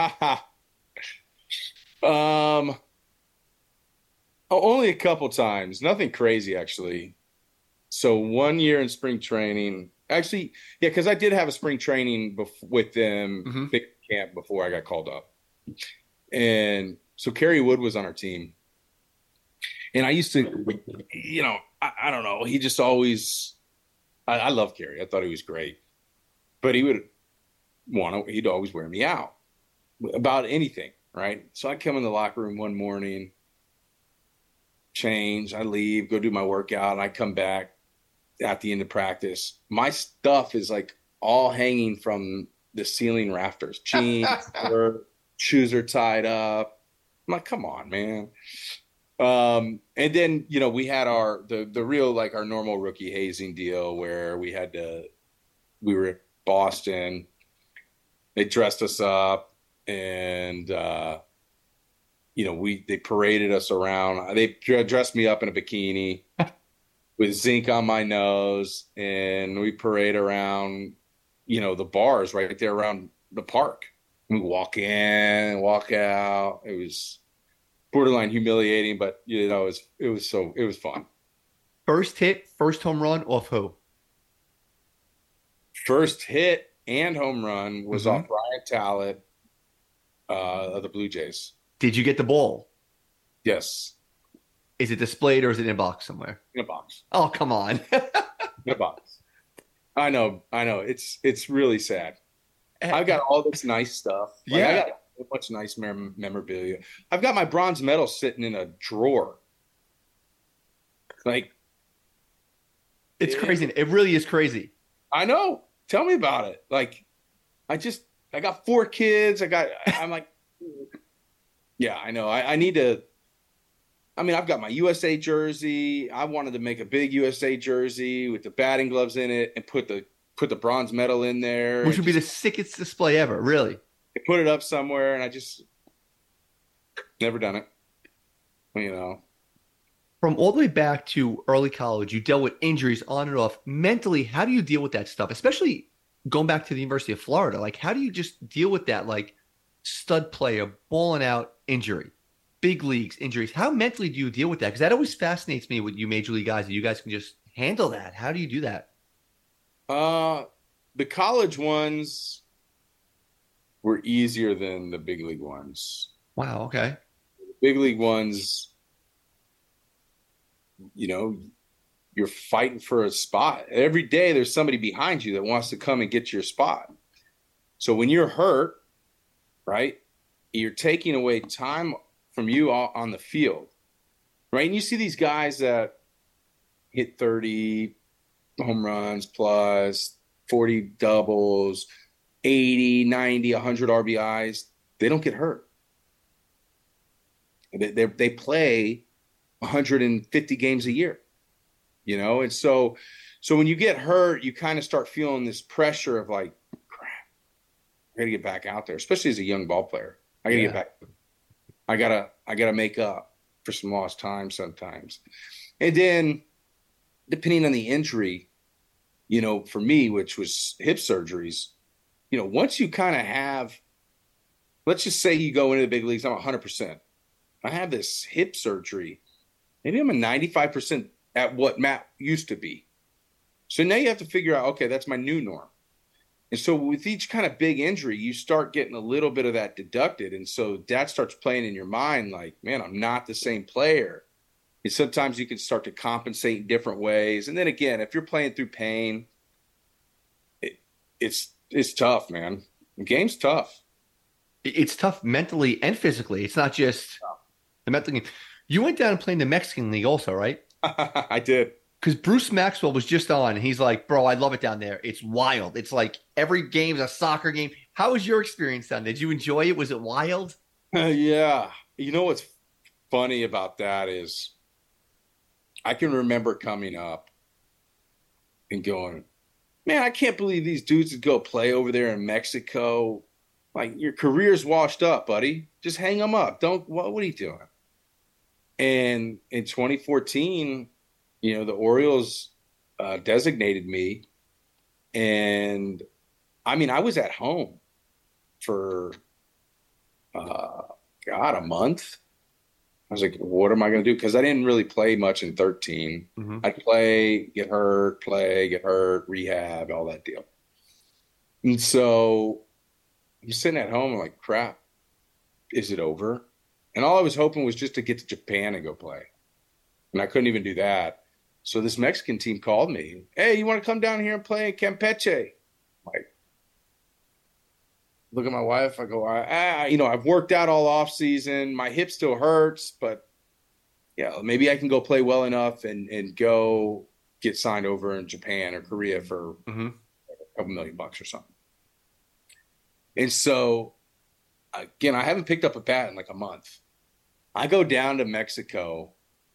um, only a couple times, nothing crazy actually. So one year in spring training, actually, yeah, because I did have a spring training bef- with them, Mm-hmm. big camp before I got called up, and so Kerry Wood was on our team, and I used to, you know, I, I don't know, he just always, I, I love Kerry. I thought he was great, but he would want to, he'd always wear me out about anything, right? So I come in the locker room one morning, change, I leave, go do my workout, and I come back at the end of practice. My stuff is like all hanging from the ceiling rafters. Jeans, shirt, shoes are tied up. I'm like, come on, man. Um, and then, you know, we had our, the, the real, like our normal rookie hazing deal where we had to, we were at Boston. They dressed us up and, uh, you know, we, they paraded us around. They dressed me up in a bikini with zinc on my nose, and we parade around, you know, the bars right there around the park. We walk in, walk out. It was borderline humiliating, but you know, it was it was so it was fun. First hit, first home run off who? First hit and home run was Mhm. off Brian Talent uh, of the Blue Jays. Did you get the ball? Yes, Is it displayed or is it in a box somewhere? in a box. Oh, come on. In a box. I know, I know. It's it's really sad. I've got all this nice stuff. Like, Yeah. I got a bunch of nice mem- memorabilia. I've got my bronze medal sitting in a drawer. Like, It's crazy. It really is crazy. I know. Tell me about it. Like, I just, I got four kids. I got, I'm like, yeah, I know. I, I need to, I mean, I've got my U S A jersey. I wanted to make a big U S A jersey with the batting gloves in it and put the, put the bronze medal in there. Which would be the just, sickest display ever, really. put it up somewhere, and I just never done it. You know. From all the way back to early college, you dealt with injuries on and off. Mentally, how do you deal with that stuff? Especially going back to the University of Florida. Like, how do you just deal with that? Like, stud player, balling out, injury, big leagues, injuries. How mentally do you deal with that? Because that always fascinates me with you major league guys, that you guys can just handle that. How do you do that? Uh, the college ones were easier than the big league ones. Wow. Okay. Big league ones, you know, you're fighting for a spot. Every day there's somebody behind you that wants to come and get your spot. So when you're hurt, right, you're taking away time from you on the field, right? And you see these guys that hit thirty home runs plus, forty doubles, eighty, ninety, one hundred R B Is. They don't get hurt. They, they, they play one hundred fifty games a year, you know? And so, so when you get hurt, you kind of start feeling this pressure of like, crap, I got to get back out there, especially as a young ball player. I got to yeah. get back. I gotta, I gotta make up for some lost time sometimes. And then depending on the injury, you know, for me, which was hip surgeries, you know, once you kind of have, let's just say you go into the big leagues, I'm one hundred percent. I have this hip surgery. Maybe I'm a ninety-five percent at what Matt used to be. So now you have to figure out, okay, that's my new norm. And so with each kind of big injury, you start getting a little bit of that deducted. And so that starts playing in your mind like, man, I'm not the same player. And sometimes you can start to compensate in different ways. And then again, if you're playing through pain, it, it's it's tough, man. The game's tough. It's tough mentally and physically. It's not just the mental game. You went down and played in the Mexican League also, right? I did. Because Bruce Maxwell was just on, and he's like, bro, I love it down there. It's wild. It's like every game's a soccer game. How was your experience down there? Did you enjoy it? Was it wild? Uh, yeah. You know what's funny about that is I can remember coming up and going, man, I can't believe these dudes would go play over there in Mexico. Like, your career's washed up, buddy. Just hang them up. Don't, what, what are you doing? And in twenty fourteen, you know, the Orioles uh, designated me. And, I mean, I was at home for, uh, God, a month. I was like, what am I going to do? Because I didn't really play much in thirteen. Mm-hmm. I'd play, get hurt, play, get hurt, rehab, all that deal. And so I'm sitting at home, I'm like, crap, is it over? And all I was hoping was just to get to Japan and go play. And I couldn't even do that. So this Mexican team called me. Hey, you want to come down here and play in Campeche? I'm like, look at my wife. I go, ah, you know, I've worked out all off season. My hip still hurts, but yeah, maybe I can go play well enough and, and go get signed over in Japan or Korea for mm-hmm. a couple million bucks or something. And so, again, I haven't picked up a bat in like a month. I go down to Mexico.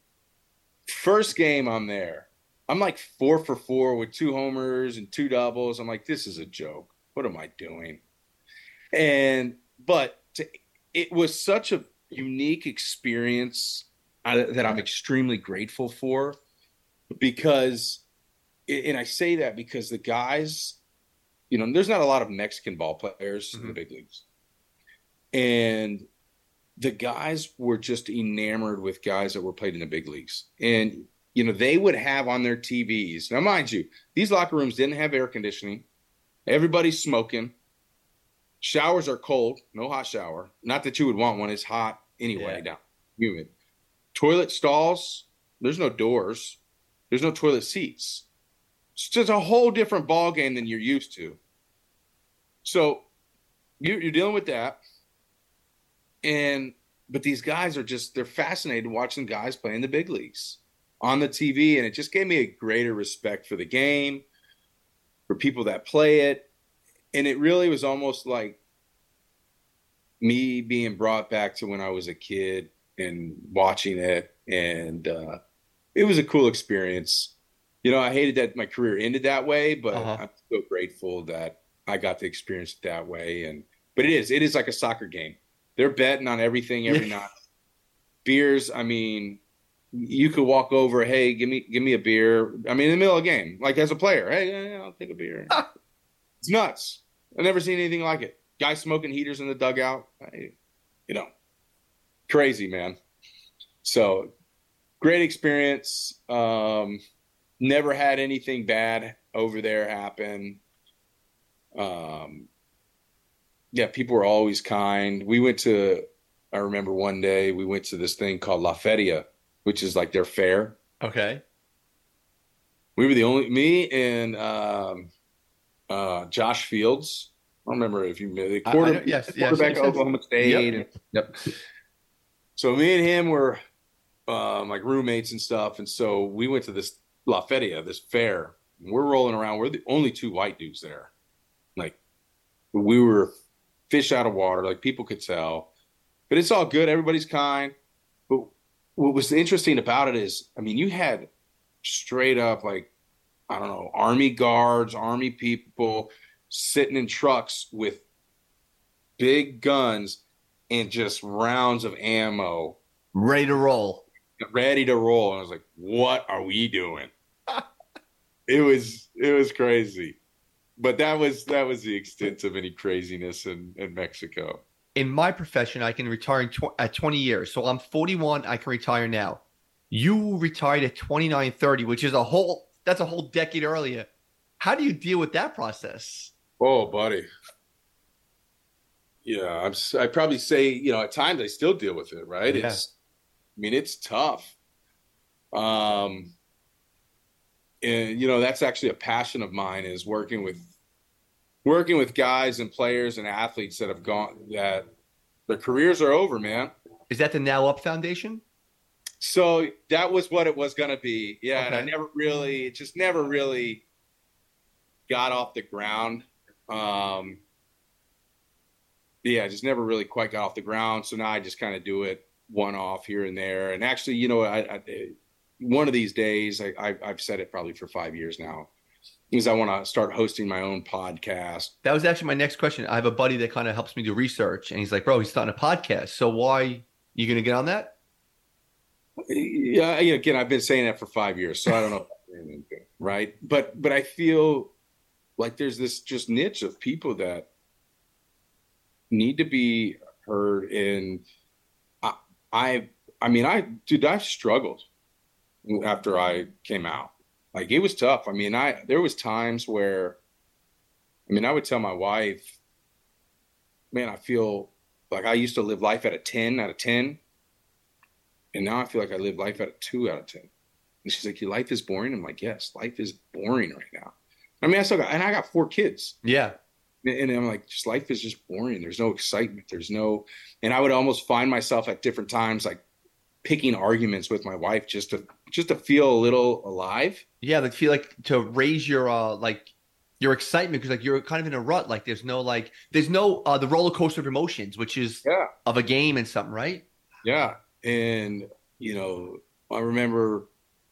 First game I'm there. I'm like four for four with two homers and two doubles. I'm like, this is a joke. What am I doing? And, but to, it was such a unique experience that I'm extremely grateful for because, and I say that because the guys, you know, there's not a lot of Mexican ball players mm-hmm. in the big leagues. And the guys were just enamored with guys that were played in the big leagues. And, you know, they would have on their T Vs. Now, mind you, these locker rooms didn't have air conditioning. Everybody's smoking. Showers are cold. No hot shower. Not that you would want one. It's hot anyway, yeah. down humid. Toilet stalls, there's no doors. There's no toilet seats. It's just a whole different ball game than you're used to. So you're, you're dealing with that. And but these guys are just, they're fascinated watching guys play in the big leagues on the T V. And it just gave me a greater respect for the game, for people that play it. And it really was almost like me being brought back to when I was a kid and watching it. And uh, it was a cool experience. You know, I hated that my career ended that way, but uh-huh. I'm so grateful that I got to experience it that way. And but it is, it is like a soccer game. They're betting on everything every night. Beers, I mean, you could walk over, hey, give me give me a beer. I mean, in the middle of a game, like as a player, hey, I'll take a beer. It's nuts. I've never seen anything like it. Guys smoking heaters in the dugout. I, you know, crazy, man. So, great experience. Um, never had anything bad over there happen. Um, yeah, people were always kind. We went to, I remember one day we went to this thing called La Feria, which is like their fair. Okay. We were the only, me and um, uh, Josh Fields. I don't remember if you the I, I quarter, know, yes, yes, quarterback makes of sense. Oklahoma State. Yep. And, yep. So me and him were um, like roommates and stuff. And so we went to this La Feria, this fair. We're rolling around. We're the only two white dudes there. Like we were fish out of water. Like people could tell, but it's all good. Everybody's kind. But what was interesting about it is, I mean, you had straight up like, I don't know, Army guards, Army people sitting in trucks with big guns and just rounds of ammo Ready to roll. ready to roll. And I was like, what are we doing? It was it was crazy. But that was that was the extent of any craziness in, in Mexico. In my profession, I can retire in tw- at twenty years. So I'm forty-one. I can retire now. You retired at twenty-nine, thirty, which is a whole, that's a whole decade earlier. How do you deal with that process? Oh, buddy. Yeah, I'm, s- I'd probably say, you know, at times I still deal with it, right? Yeah. It's, I mean, it's tough. Um, and, you know, that's actually a passion of mine is working with, working with guys and players and athletes that have gone, that their careers are over, man. Is that the Now Up Foundation? So that was what it was going to be. Yeah. And I Okay. never really, it just never really got off the ground. Um, yeah, I just never really quite got off the ground. So now I just kind of do it one off here and there. And actually, you know, I, I one of these days, I, I, I've said it probably for five years now, is I want to start hosting my own podcast. That was actually my next question. I have a buddy that kind of helps me do research, and he's like, bro, he's starting a podcast. So why you going to get on that? Yeah, again, I've been saying that for five years, so I don't know, right? But but I feel like there's this just niche of people that need to be heard. And I, I, I mean, I, dude, I've struggled after I came out. Like it was tough. I mean, I, there was times where, I mean, I would tell my wife, man, I feel like I used to live life at a ten out of ten. And now I feel like I live life at a two out of ten. And she's like, your life is boring. I'm like, yes, life is boring right now. I mean, I still got, and I got four kids. Yeah. And I'm like, just life is just boring. There's no excitement. There's no, and I would almost find myself at different times, like picking arguments with my wife just to, just to feel a little alive. Yeah. Like feel like to raise your, uh, like your excitement. Cause like you're kind of in a rut. Like there's no, like, there's no, uh, the roller coaster of emotions, which is Yeah. of a game and something, right? Yeah. And, you know, I remember,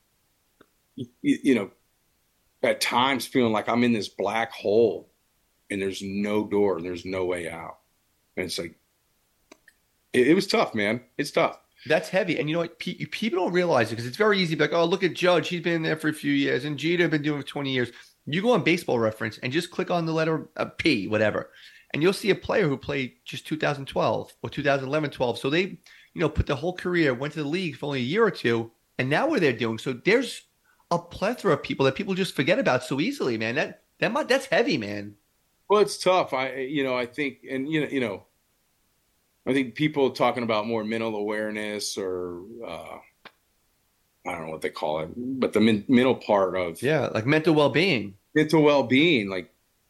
you, you know, at times feeling like I'm in this black hole and there's no door and there's no way out. And it's like, it, it was tough, man. It's tough. That's heavy. And you know what? Pe- people don't realize it because it's very easy to be like, oh, look at Judge. He's been there for a few years. And Jeter been doing it for twenty years. You go on Baseball Reference and just click on the letter uh, P, whatever. And you'll see a player who played just two thousand twelve or two thousand eleven, twelve. So they, you know, put the whole career, went to the league for only a year or two. And now what they're doing. So there's a plethora of people that people just forget about so easily, man. That, that might, that's heavy, man. Well, it's tough. I, you know, I think, and you know, you know, I think people talking about more mental awareness or uh, I don't know what they call it, but the men- mental part of Yeah. Like mental well-being. mental well-being, like,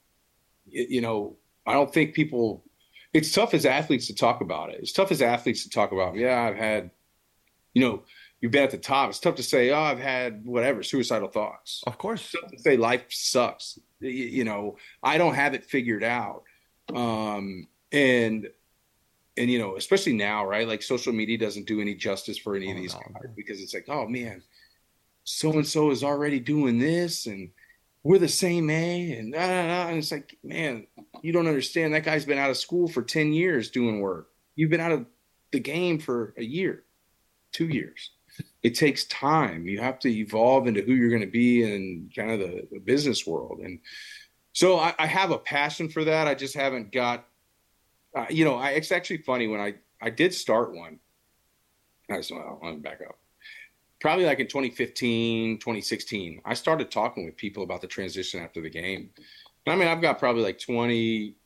y- you know, I don't think people, it's tough as athletes to talk about it. It's tough as athletes to talk about, yeah, I've had, you know, you've been at the top. It's tough to say, oh, I've had whatever, suicidal thoughts. Of course. It's tough to say life sucks. You, you know, I don't have it figured out. Um, and, and, you know, especially now, right? Like social media doesn't do any justice for any of Oh, these no. guys because it's like, oh man, so-and-so is already doing this and we're the same age and, da, da, da. And it's like, man, you don't understand. That guy's been out of school for ten years doing work. You've been out of the game for a year, two years. It takes time. You have to evolve into who you're going to be in kind of the, the business world. And so I, I have a passion for that. I just haven't got, uh, you know, I, it's actually funny when I, I did start one. I just, well, let me back up. probably like in twenty fifteen, twenty sixteen, I started talking with people about the transition after the game. I mean, I've got probably like twenty,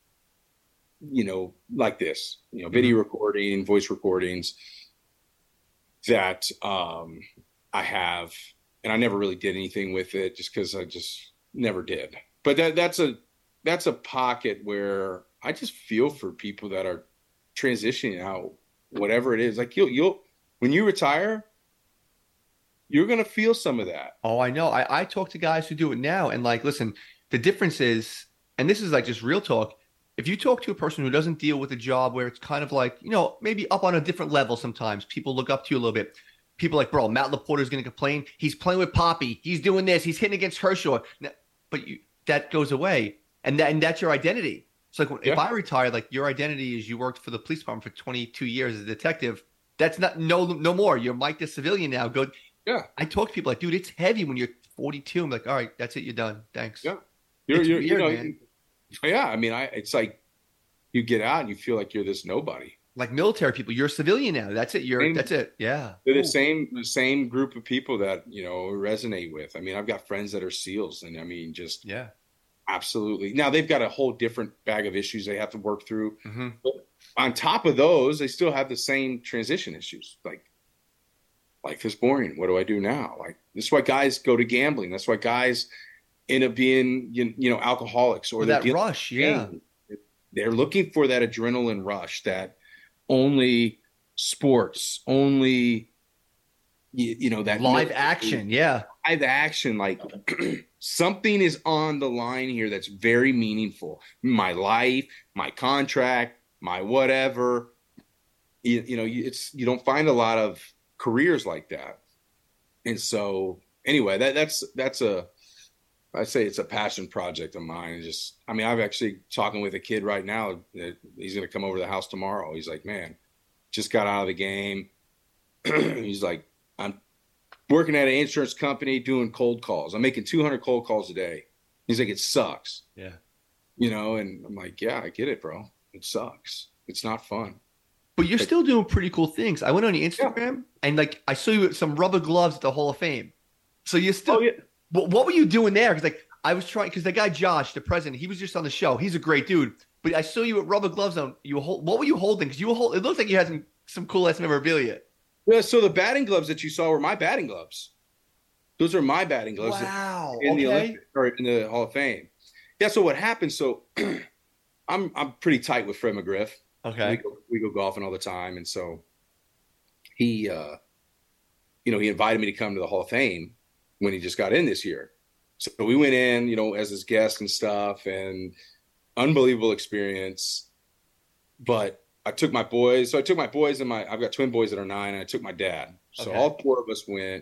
you know, like this, you know, video Mm-hmm. recording, voice recordings that um, I have, and I never really did anything with it just because I just never did. But that that's a that's a pocket where I just feel for people that are transitioning out, whatever it is. Like you'll you'll when you retire, you're gonna feel some of that. Oh, I know. I, I talk to guys who do it now, and like, listen, the difference is, and this is like just real talk. If you talk to a person who doesn't deal with a job where it's kind of like, you know, maybe up on a different level sometimes, people look up to you a little bit. People like, bro, Matt Laporta is going to complain. He's playing with Poppy. He's doing this. He's hitting against Kershaw. Now, but you, that goes away, and that, and that's your identity. It's like if Yeah. I retire, like your identity is you worked for the police department for twenty-two years as a detective. That's not no no more. You're Mike the civilian now. Go. Yeah. I talk to people like, dude, it's heavy when you're forty-two. I'm like, all right, that's it. You're done. Thanks. Yeah. You're, It's you're, weird, you know, man. yeah. I mean, I, it's like you get out and you feel like you're this nobody. Like military people, you're a civilian now. That's it. You're Same- that's it. Yeah. They're the Ooh. same, the same group of people that, you know, resonate with. I mean, I've got friends that are SEALs and I mean, just Yeah. absolutely. Now they've got a whole different bag of issues they have to work through. hmm But on top of those, they still have the same transition issues. Like, life is boring. What do I do now? Like, this is why guys go to gambling. That's why guys end up being, you, you know, alcoholics or Or they're that dealing rush. with Yeah. pain. They're looking for that adrenaline rush that only sports, only, you, you know, that Live military- action. Yeah. live action, like something is on the line here that's very meaningful. My life, my contract, my whatever. You, you know, you- it's you don't find a lot of careers like that. And so, anyway, that that's that's a I say it's a passion project of mine. And just, I mean, I'm actually talking with a kid right now that he's going to come over to the house tomorrow. He's like, man, just got out of the game. He's like, I'm working at an insurance company doing cold calls. I'm making two hundred cold calls a day. He's like, it sucks, Yeah. you know? And I'm like, yeah, I get it, bro. It sucks. It's not fun. But you're still doing pretty cool things. I went on your Instagram and like I saw you with some rubber gloves at the Hall of Fame. So you're still. Oh, yeah. But what were you doing there? Because like I was trying, because the guy Josh, the president, he was just on the show. He's a great dude. But I saw you with rubber gloves on. You were hold, what were you holding? Because you were hold, it looks like you had some some cool ass memorabilia. Yeah, so the batting gloves that you saw were my batting gloves. Those are my batting gloves. Wow. in the Okay. Olympic or in the Hall of Fame. Yeah. So what happened? So I'm I'm pretty tight with Fred McGriff. We Okay. go, we go golfing all the time, and so he, uh, you know, he invited me to come to the Hall of Fame when he just got in this year. So we went in, you know, as his guest and stuff, and unbelievable experience. But I took my boys. So I took my boys and my I've got twin boys that are nine, and I took my dad. So Okay. all four of us went.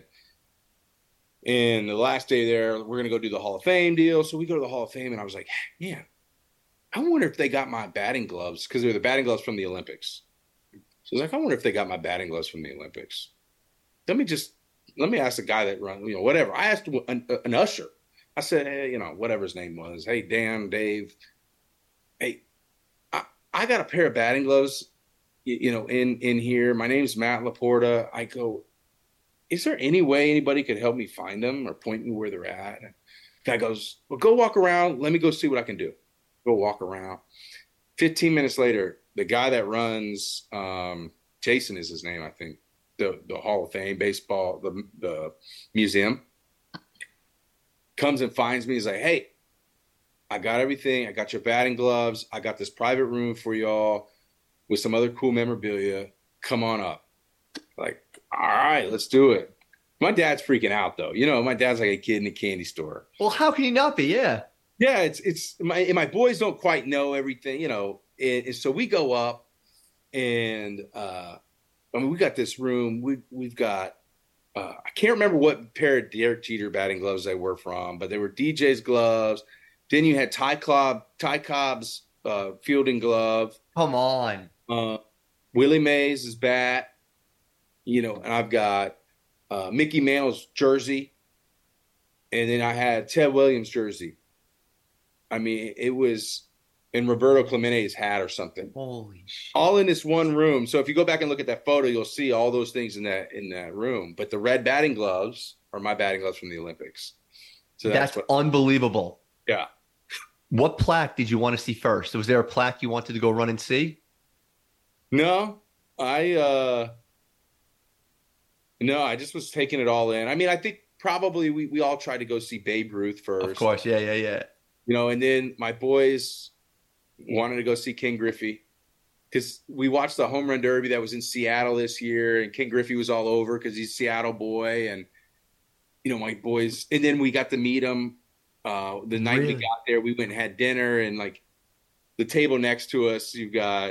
And the last day there, we're gonna go do the Hall of Fame deal. So we go to the Hall of Fame, and I was like, man, I wonder if they got my batting gloves because they're the batting gloves from the Olympics. So I was like, I wonder if they got my batting gloves from the Olympics. Let me just let me ask the guy that run, you know, whatever. I asked an, an usher. I said, hey, you know, whatever his name was. Hey, Dan, Dave. Hey, I, I got a pair of batting gloves, you, you know, in in here. My name's Matt Laporta. I go, is there any way anybody could help me find them or point me where they're at? And the guy goes, well, go walk around. Let me go see what I can do. Go walk around. fifteen minutes later, the guy that runs, um, Jason is his name, I think, the, the Hall of Fame baseball, the, the museum, comes and finds me. He's like, hey, I got everything. I got your batting gloves. I got this private room for y'all with some other cool memorabilia. Come on up. Like, all right, let's do it. My dad's freaking out though. You know, my dad's like a kid in a candy store. Well, how can you not be? Yeah. Yeah, it's it's my and my boys don't quite know everything, you know. And, and so we go up, and uh, I mean, we got this room. We we've got uh, I can't remember what pair of Derek Jeter batting gloves they were from, but they were D J's gloves. Then you had Ty Cobb, Ty Cobb's uh, fielding glove. Come on. Uh, Willie Mays' bat. You know, and I've got uh, Mickey Mantle's jersey, and then I had Ted Williams' jersey. I mean, it was and Roberto Clemente's hat or something. Holy shit. All in this one room. So if you go back and look at that photo, you'll see all those things in that in that room. But the red batting gloves are my batting gloves from the Olympics. So that's, That's what, unbelievable. yeah. What plaque did you want to see first? Was there a plaque you wanted to go run and see? No, I uh no, I just was taking it all in. I mean, I think probably we, we all tried to go see Babe Ruth first. Of course, yeah, yeah, yeah. You know, and then my boys wanted to go see Ken Griffey because we watched the home run derby that was in Seattle this year, and Ken Griffey was all over because he's a Seattle boy. And, you know, my boys, and then we got to meet him uh, the night Really? we got there. We went and had dinner, and like the table next to us, you've got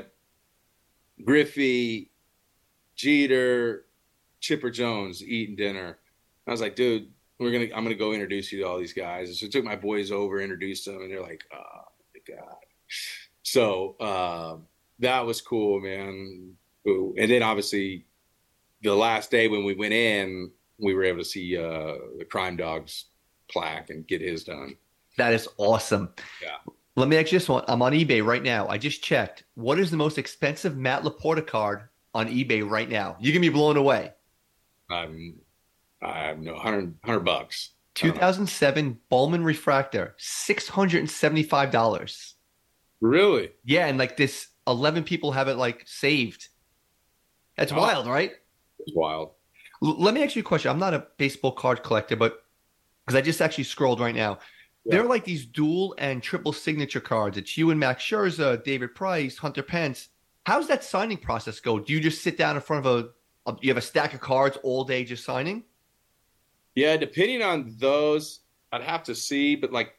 Griffey, Jeter, Chipper Jones eating dinner. I was like, dude, we're gonna, I'm gonna go introduce you to all these guys. And so I took my boys over, introduced them, and they're like, oh my God. So uh, that was cool, man. And then obviously the last day when we went in, we were able to see uh, the Crime Dogs plaque and get his done. That is awesome. Yeah. Let me ask you this one. I'm on eBay right now. I just checked. What is the most expensive Matt Laporta card on eBay right now? You're gonna be blown away. I'm, I have no hundred hundred bucks. two thousand seven Bowman Refractor, six hundred seventy-five dollars. Really? Yeah, and like this, eleven people have it like saved. That's Oh. wild, right? It's wild. L- let me ask you a question. I'm not a baseball card collector, but because I just actually scrolled right now, Yeah. there are like these dual and triple signature cards. It's you and Max Scherzer, David Price, Hunter Pence. How's that signing process go? Do you just sit down in front of a, a you have a stack of cards all day just signing? Yeah, depending on those, I'd have to see, but like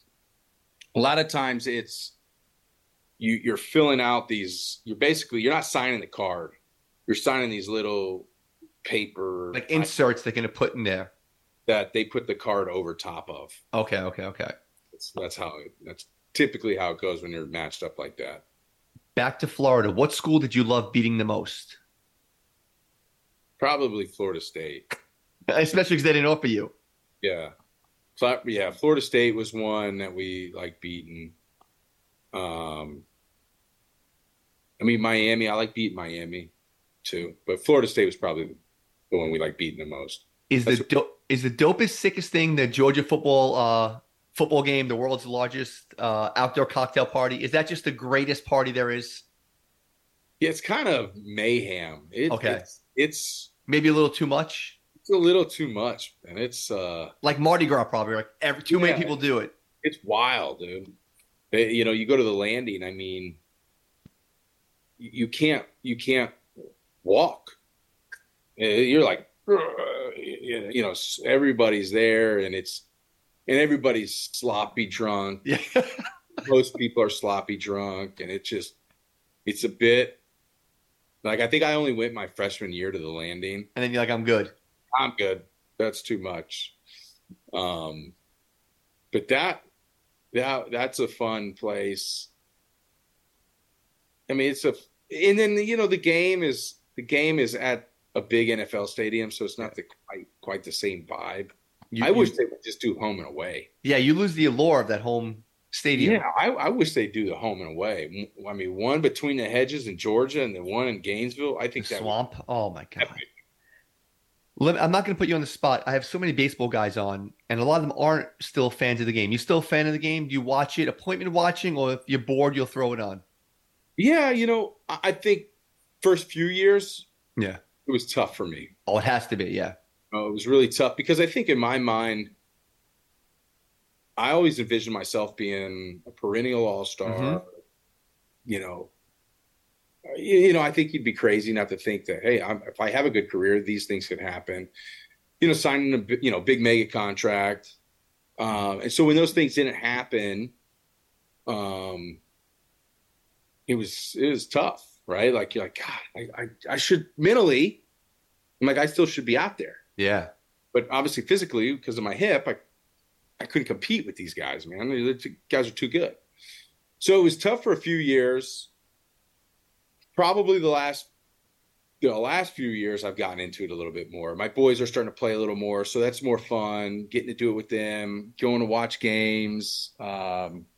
a lot of times it's you you're filling out these you're basically you're not signing the card. You're signing these little paper Like inserts they're going to put in there. that they put the card over top of. Okay, okay, okay. That's, that's how it, that's typically how it goes when you're matched up like that. Back to Florida. What school did you love beating the most? Probably Florida State. Especially because they didn't offer you. Yeah. Fla- Yeah, Florida State was one that we like beating. Um, I mean, Miami, I like beating Miami too, but Florida State was probably the one we like beating the most. Is the That's- do- is the dopest, sickest thing the Georgia football uh, football game, the world's largest uh, outdoor cocktail party? Is that just the greatest party there is? Yeah, it's kind of mayhem. It, Okay. It's, it's Maybe a little too much? it's a little too much, and it's uh, Like Mardi Gras, probably. Like every too many Yeah. people do it. it's wild, dude. They- you know, you go to the landing. I mean, you, you can't you can't walk. Uh, You're like, you you know, everybody's there, and it's and everybody's sloppy drunk. Yeah. Most people are sloppy drunk, and it just it's a bit like I think I only went my freshman year to the landing. And then you're like, I'm good. I'm good. That's too much. Um, but that that that's a fun place. I mean, it's a and then you know the game is the game is at a big N F L stadium, so it's not the quite quite the same vibe. You- I wish you- they would just do home and away. Yeah, you lose the allure of that home stadium. Yeah, I, I wish they do the home and away. I mean, one between the hedges in Georgia and the one in Gainesville. I The think that would swamp. Oh my be God. epic. Let- I'm not going to put you on the spot. I have so many baseball guys on, and a lot of them aren't still fans of the game. You still a fan of the game? Do you watch it, appointment watching, or if you're bored, you'll throw it on? Yeah, you know, I, I think first few years Yeah. it was tough for me. Oh, it has to be. Yeah. Uh, it was really tough because I think in my mind, I always envisioned myself being a perennial all-star. Mhm. You know, you, you know, I think you'd be crazy not to think that, hey, I'm, if I have a good career, these things could happen. You know, signing a bi- you know big mega contract, um, and so when those things didn't happen, um, it was it was tough, right? Like you're like, God, I I, I should mentally, I'm like, I still should be out there. Yeah. But obviously physically, because of my hip, I, I couldn't compete with these guys, man. The two guys are too good. So it was tough for a few years. Probably the last the last few years I've gotten into it a little bit more. My boys are starting to play a little more, so that's more fun, getting to do it with them, going to watch games. Um,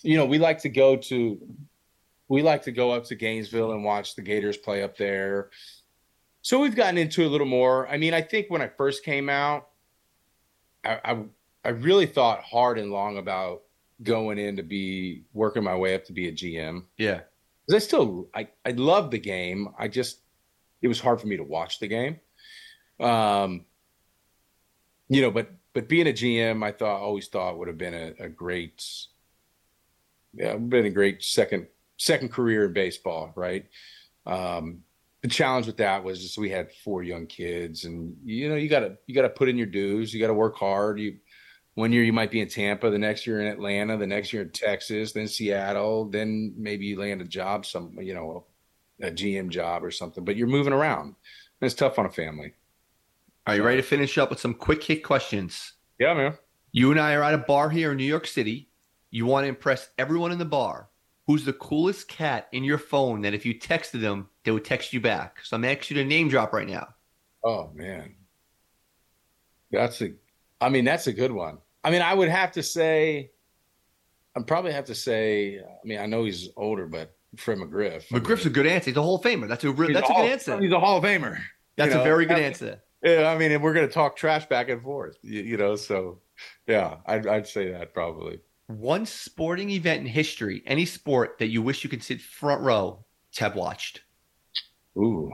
you know, we like to go to we like to go up to Gainesville and watch the Gators play up there. So we've gotten into it a little more. I mean, I think when I first came out, I I, I really thought hard and long about going in to be working my way up to be a G M. Yeah. Because I still I I love the game. I just it was hard for me to watch the game. Um, you know, but but being a G M, I thought always thought would have been a, a great, yeah, been a great second second career in baseball, right? Um, the challenge with that was just we had four young kids, and you know you gotta you gotta put in your dues, you gotta work hard. You one year you might be in Tampa, the next year in Atlanta, the next year in Texas, then Seattle, then maybe you land a job, some you know, a G M job or something. But you're moving around. And it's tough on a family. Are you ready to finish up with some quick hit questions? Yeah, man. You and I are at a bar here in New York City. You want to impress everyone in the bar. Who's the coolest cat in your phone that if you texted them, they would text you back? So I'm asking you to name drop right now. Oh man, that's a. I mean, that's a good one. I mean, I would have to say, I'd probably have to say. I mean, I know he's older, but Fred McGriff. McGriff's I mean, a good answer. He's a Hall of Famer. That's a real, that's a Hall, good answer. He's a Hall of Famer. That's you know? a very good I mean, answer. Yeah, I mean, and we're going to talk trash back and forth, you, you know. So, yeah, I'd, I'd say that probably. One sporting event in history, any sport that you wish you could sit front row to have watched. Ooh,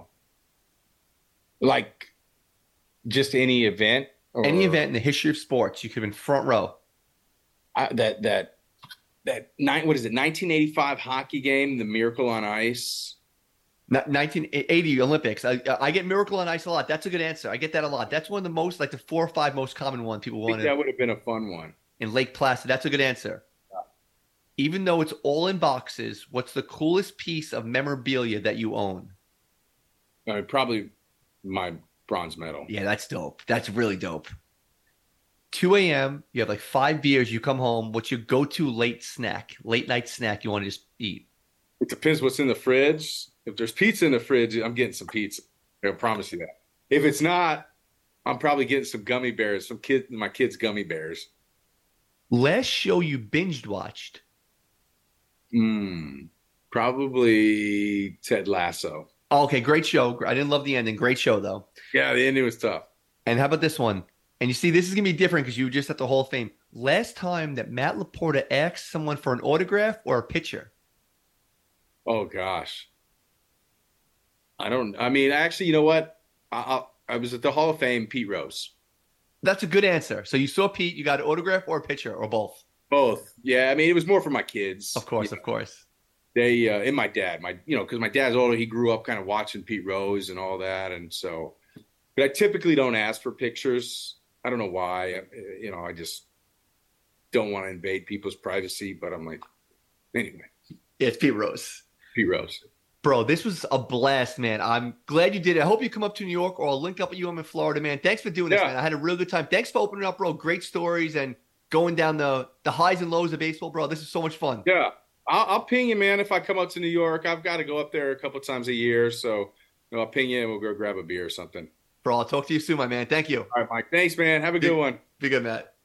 like just any event. Or, any event in the history of sports, you could have been front row. I, that that that nine. What is it? nineteen eighty-five hockey game, the Miracle on Ice. nineteen eighty Olympics. I, I get Miracle on Ice a lot. That's a good answer. I get that a lot. That's one of the most, like the four or five most common one people want. That would have been a fun one. In Lake Placid. That's a good answer. Yeah. Even though it's all in boxes, what's the coolest piece of memorabilia that you own? Uh, probably my bronze medal. Yeah, that's dope. That's really dope. two a.m., you have like five beers, you come home. What's your go-to late snack, late night snack you want to just eat? It depends what's in the fridge. If there's pizza in the fridge, I'm getting some pizza. I promise you that. If it's not, I'm probably getting some gummy bears, some kid, my kids' gummy bears. Last show you binged watched? Hmm. Probably Ted Lasso. Oh, okay, great show. I didn't love the ending. Great show, though. Yeah, the ending was tough. And how about this one? And you see, this is going to be different because you were just at the Hall of Fame. Last time that Matt Laporta asked someone for an autograph or a picture? Oh, gosh. I don't, I mean, actually, you know what? I, I, I was at the Hall of Fame, Pete Rose. That's a good answer. So you saw Pete, you got an autograph or a picture or both? Both. Yeah, I mean, it was more for my kids. Of course, you of know. course. They, uh, and my dad, my, you know, because my dad's older, he grew up kind of watching Pete Rose and all that. And so, but I typically don't ask for pictures. I don't know why. You know, I just don't want to invade people's privacy, but I'm like, anyway. Yeah, it's Pete Rose. Pete Rose. Bro, this was a blast, man. I'm glad you did it. I hope you come up to New York or I'll link up with you. I'm in Florida, man. Thanks for doing this, yeah. man. I had a real good time. Thanks for opening up, bro. Great stories and going down the, the highs and lows of baseball, bro. This is so much fun. Yeah. I'll, I'll ping you, man, if I come up to New York. I've got to go up there a couple times a year. So you know, I'll ping you and we'll go grab a beer or something. Bro, I'll talk to you soon, my man. Thank you. All right, Mike. Thanks, man. Have a good be, one. Be good, Matt.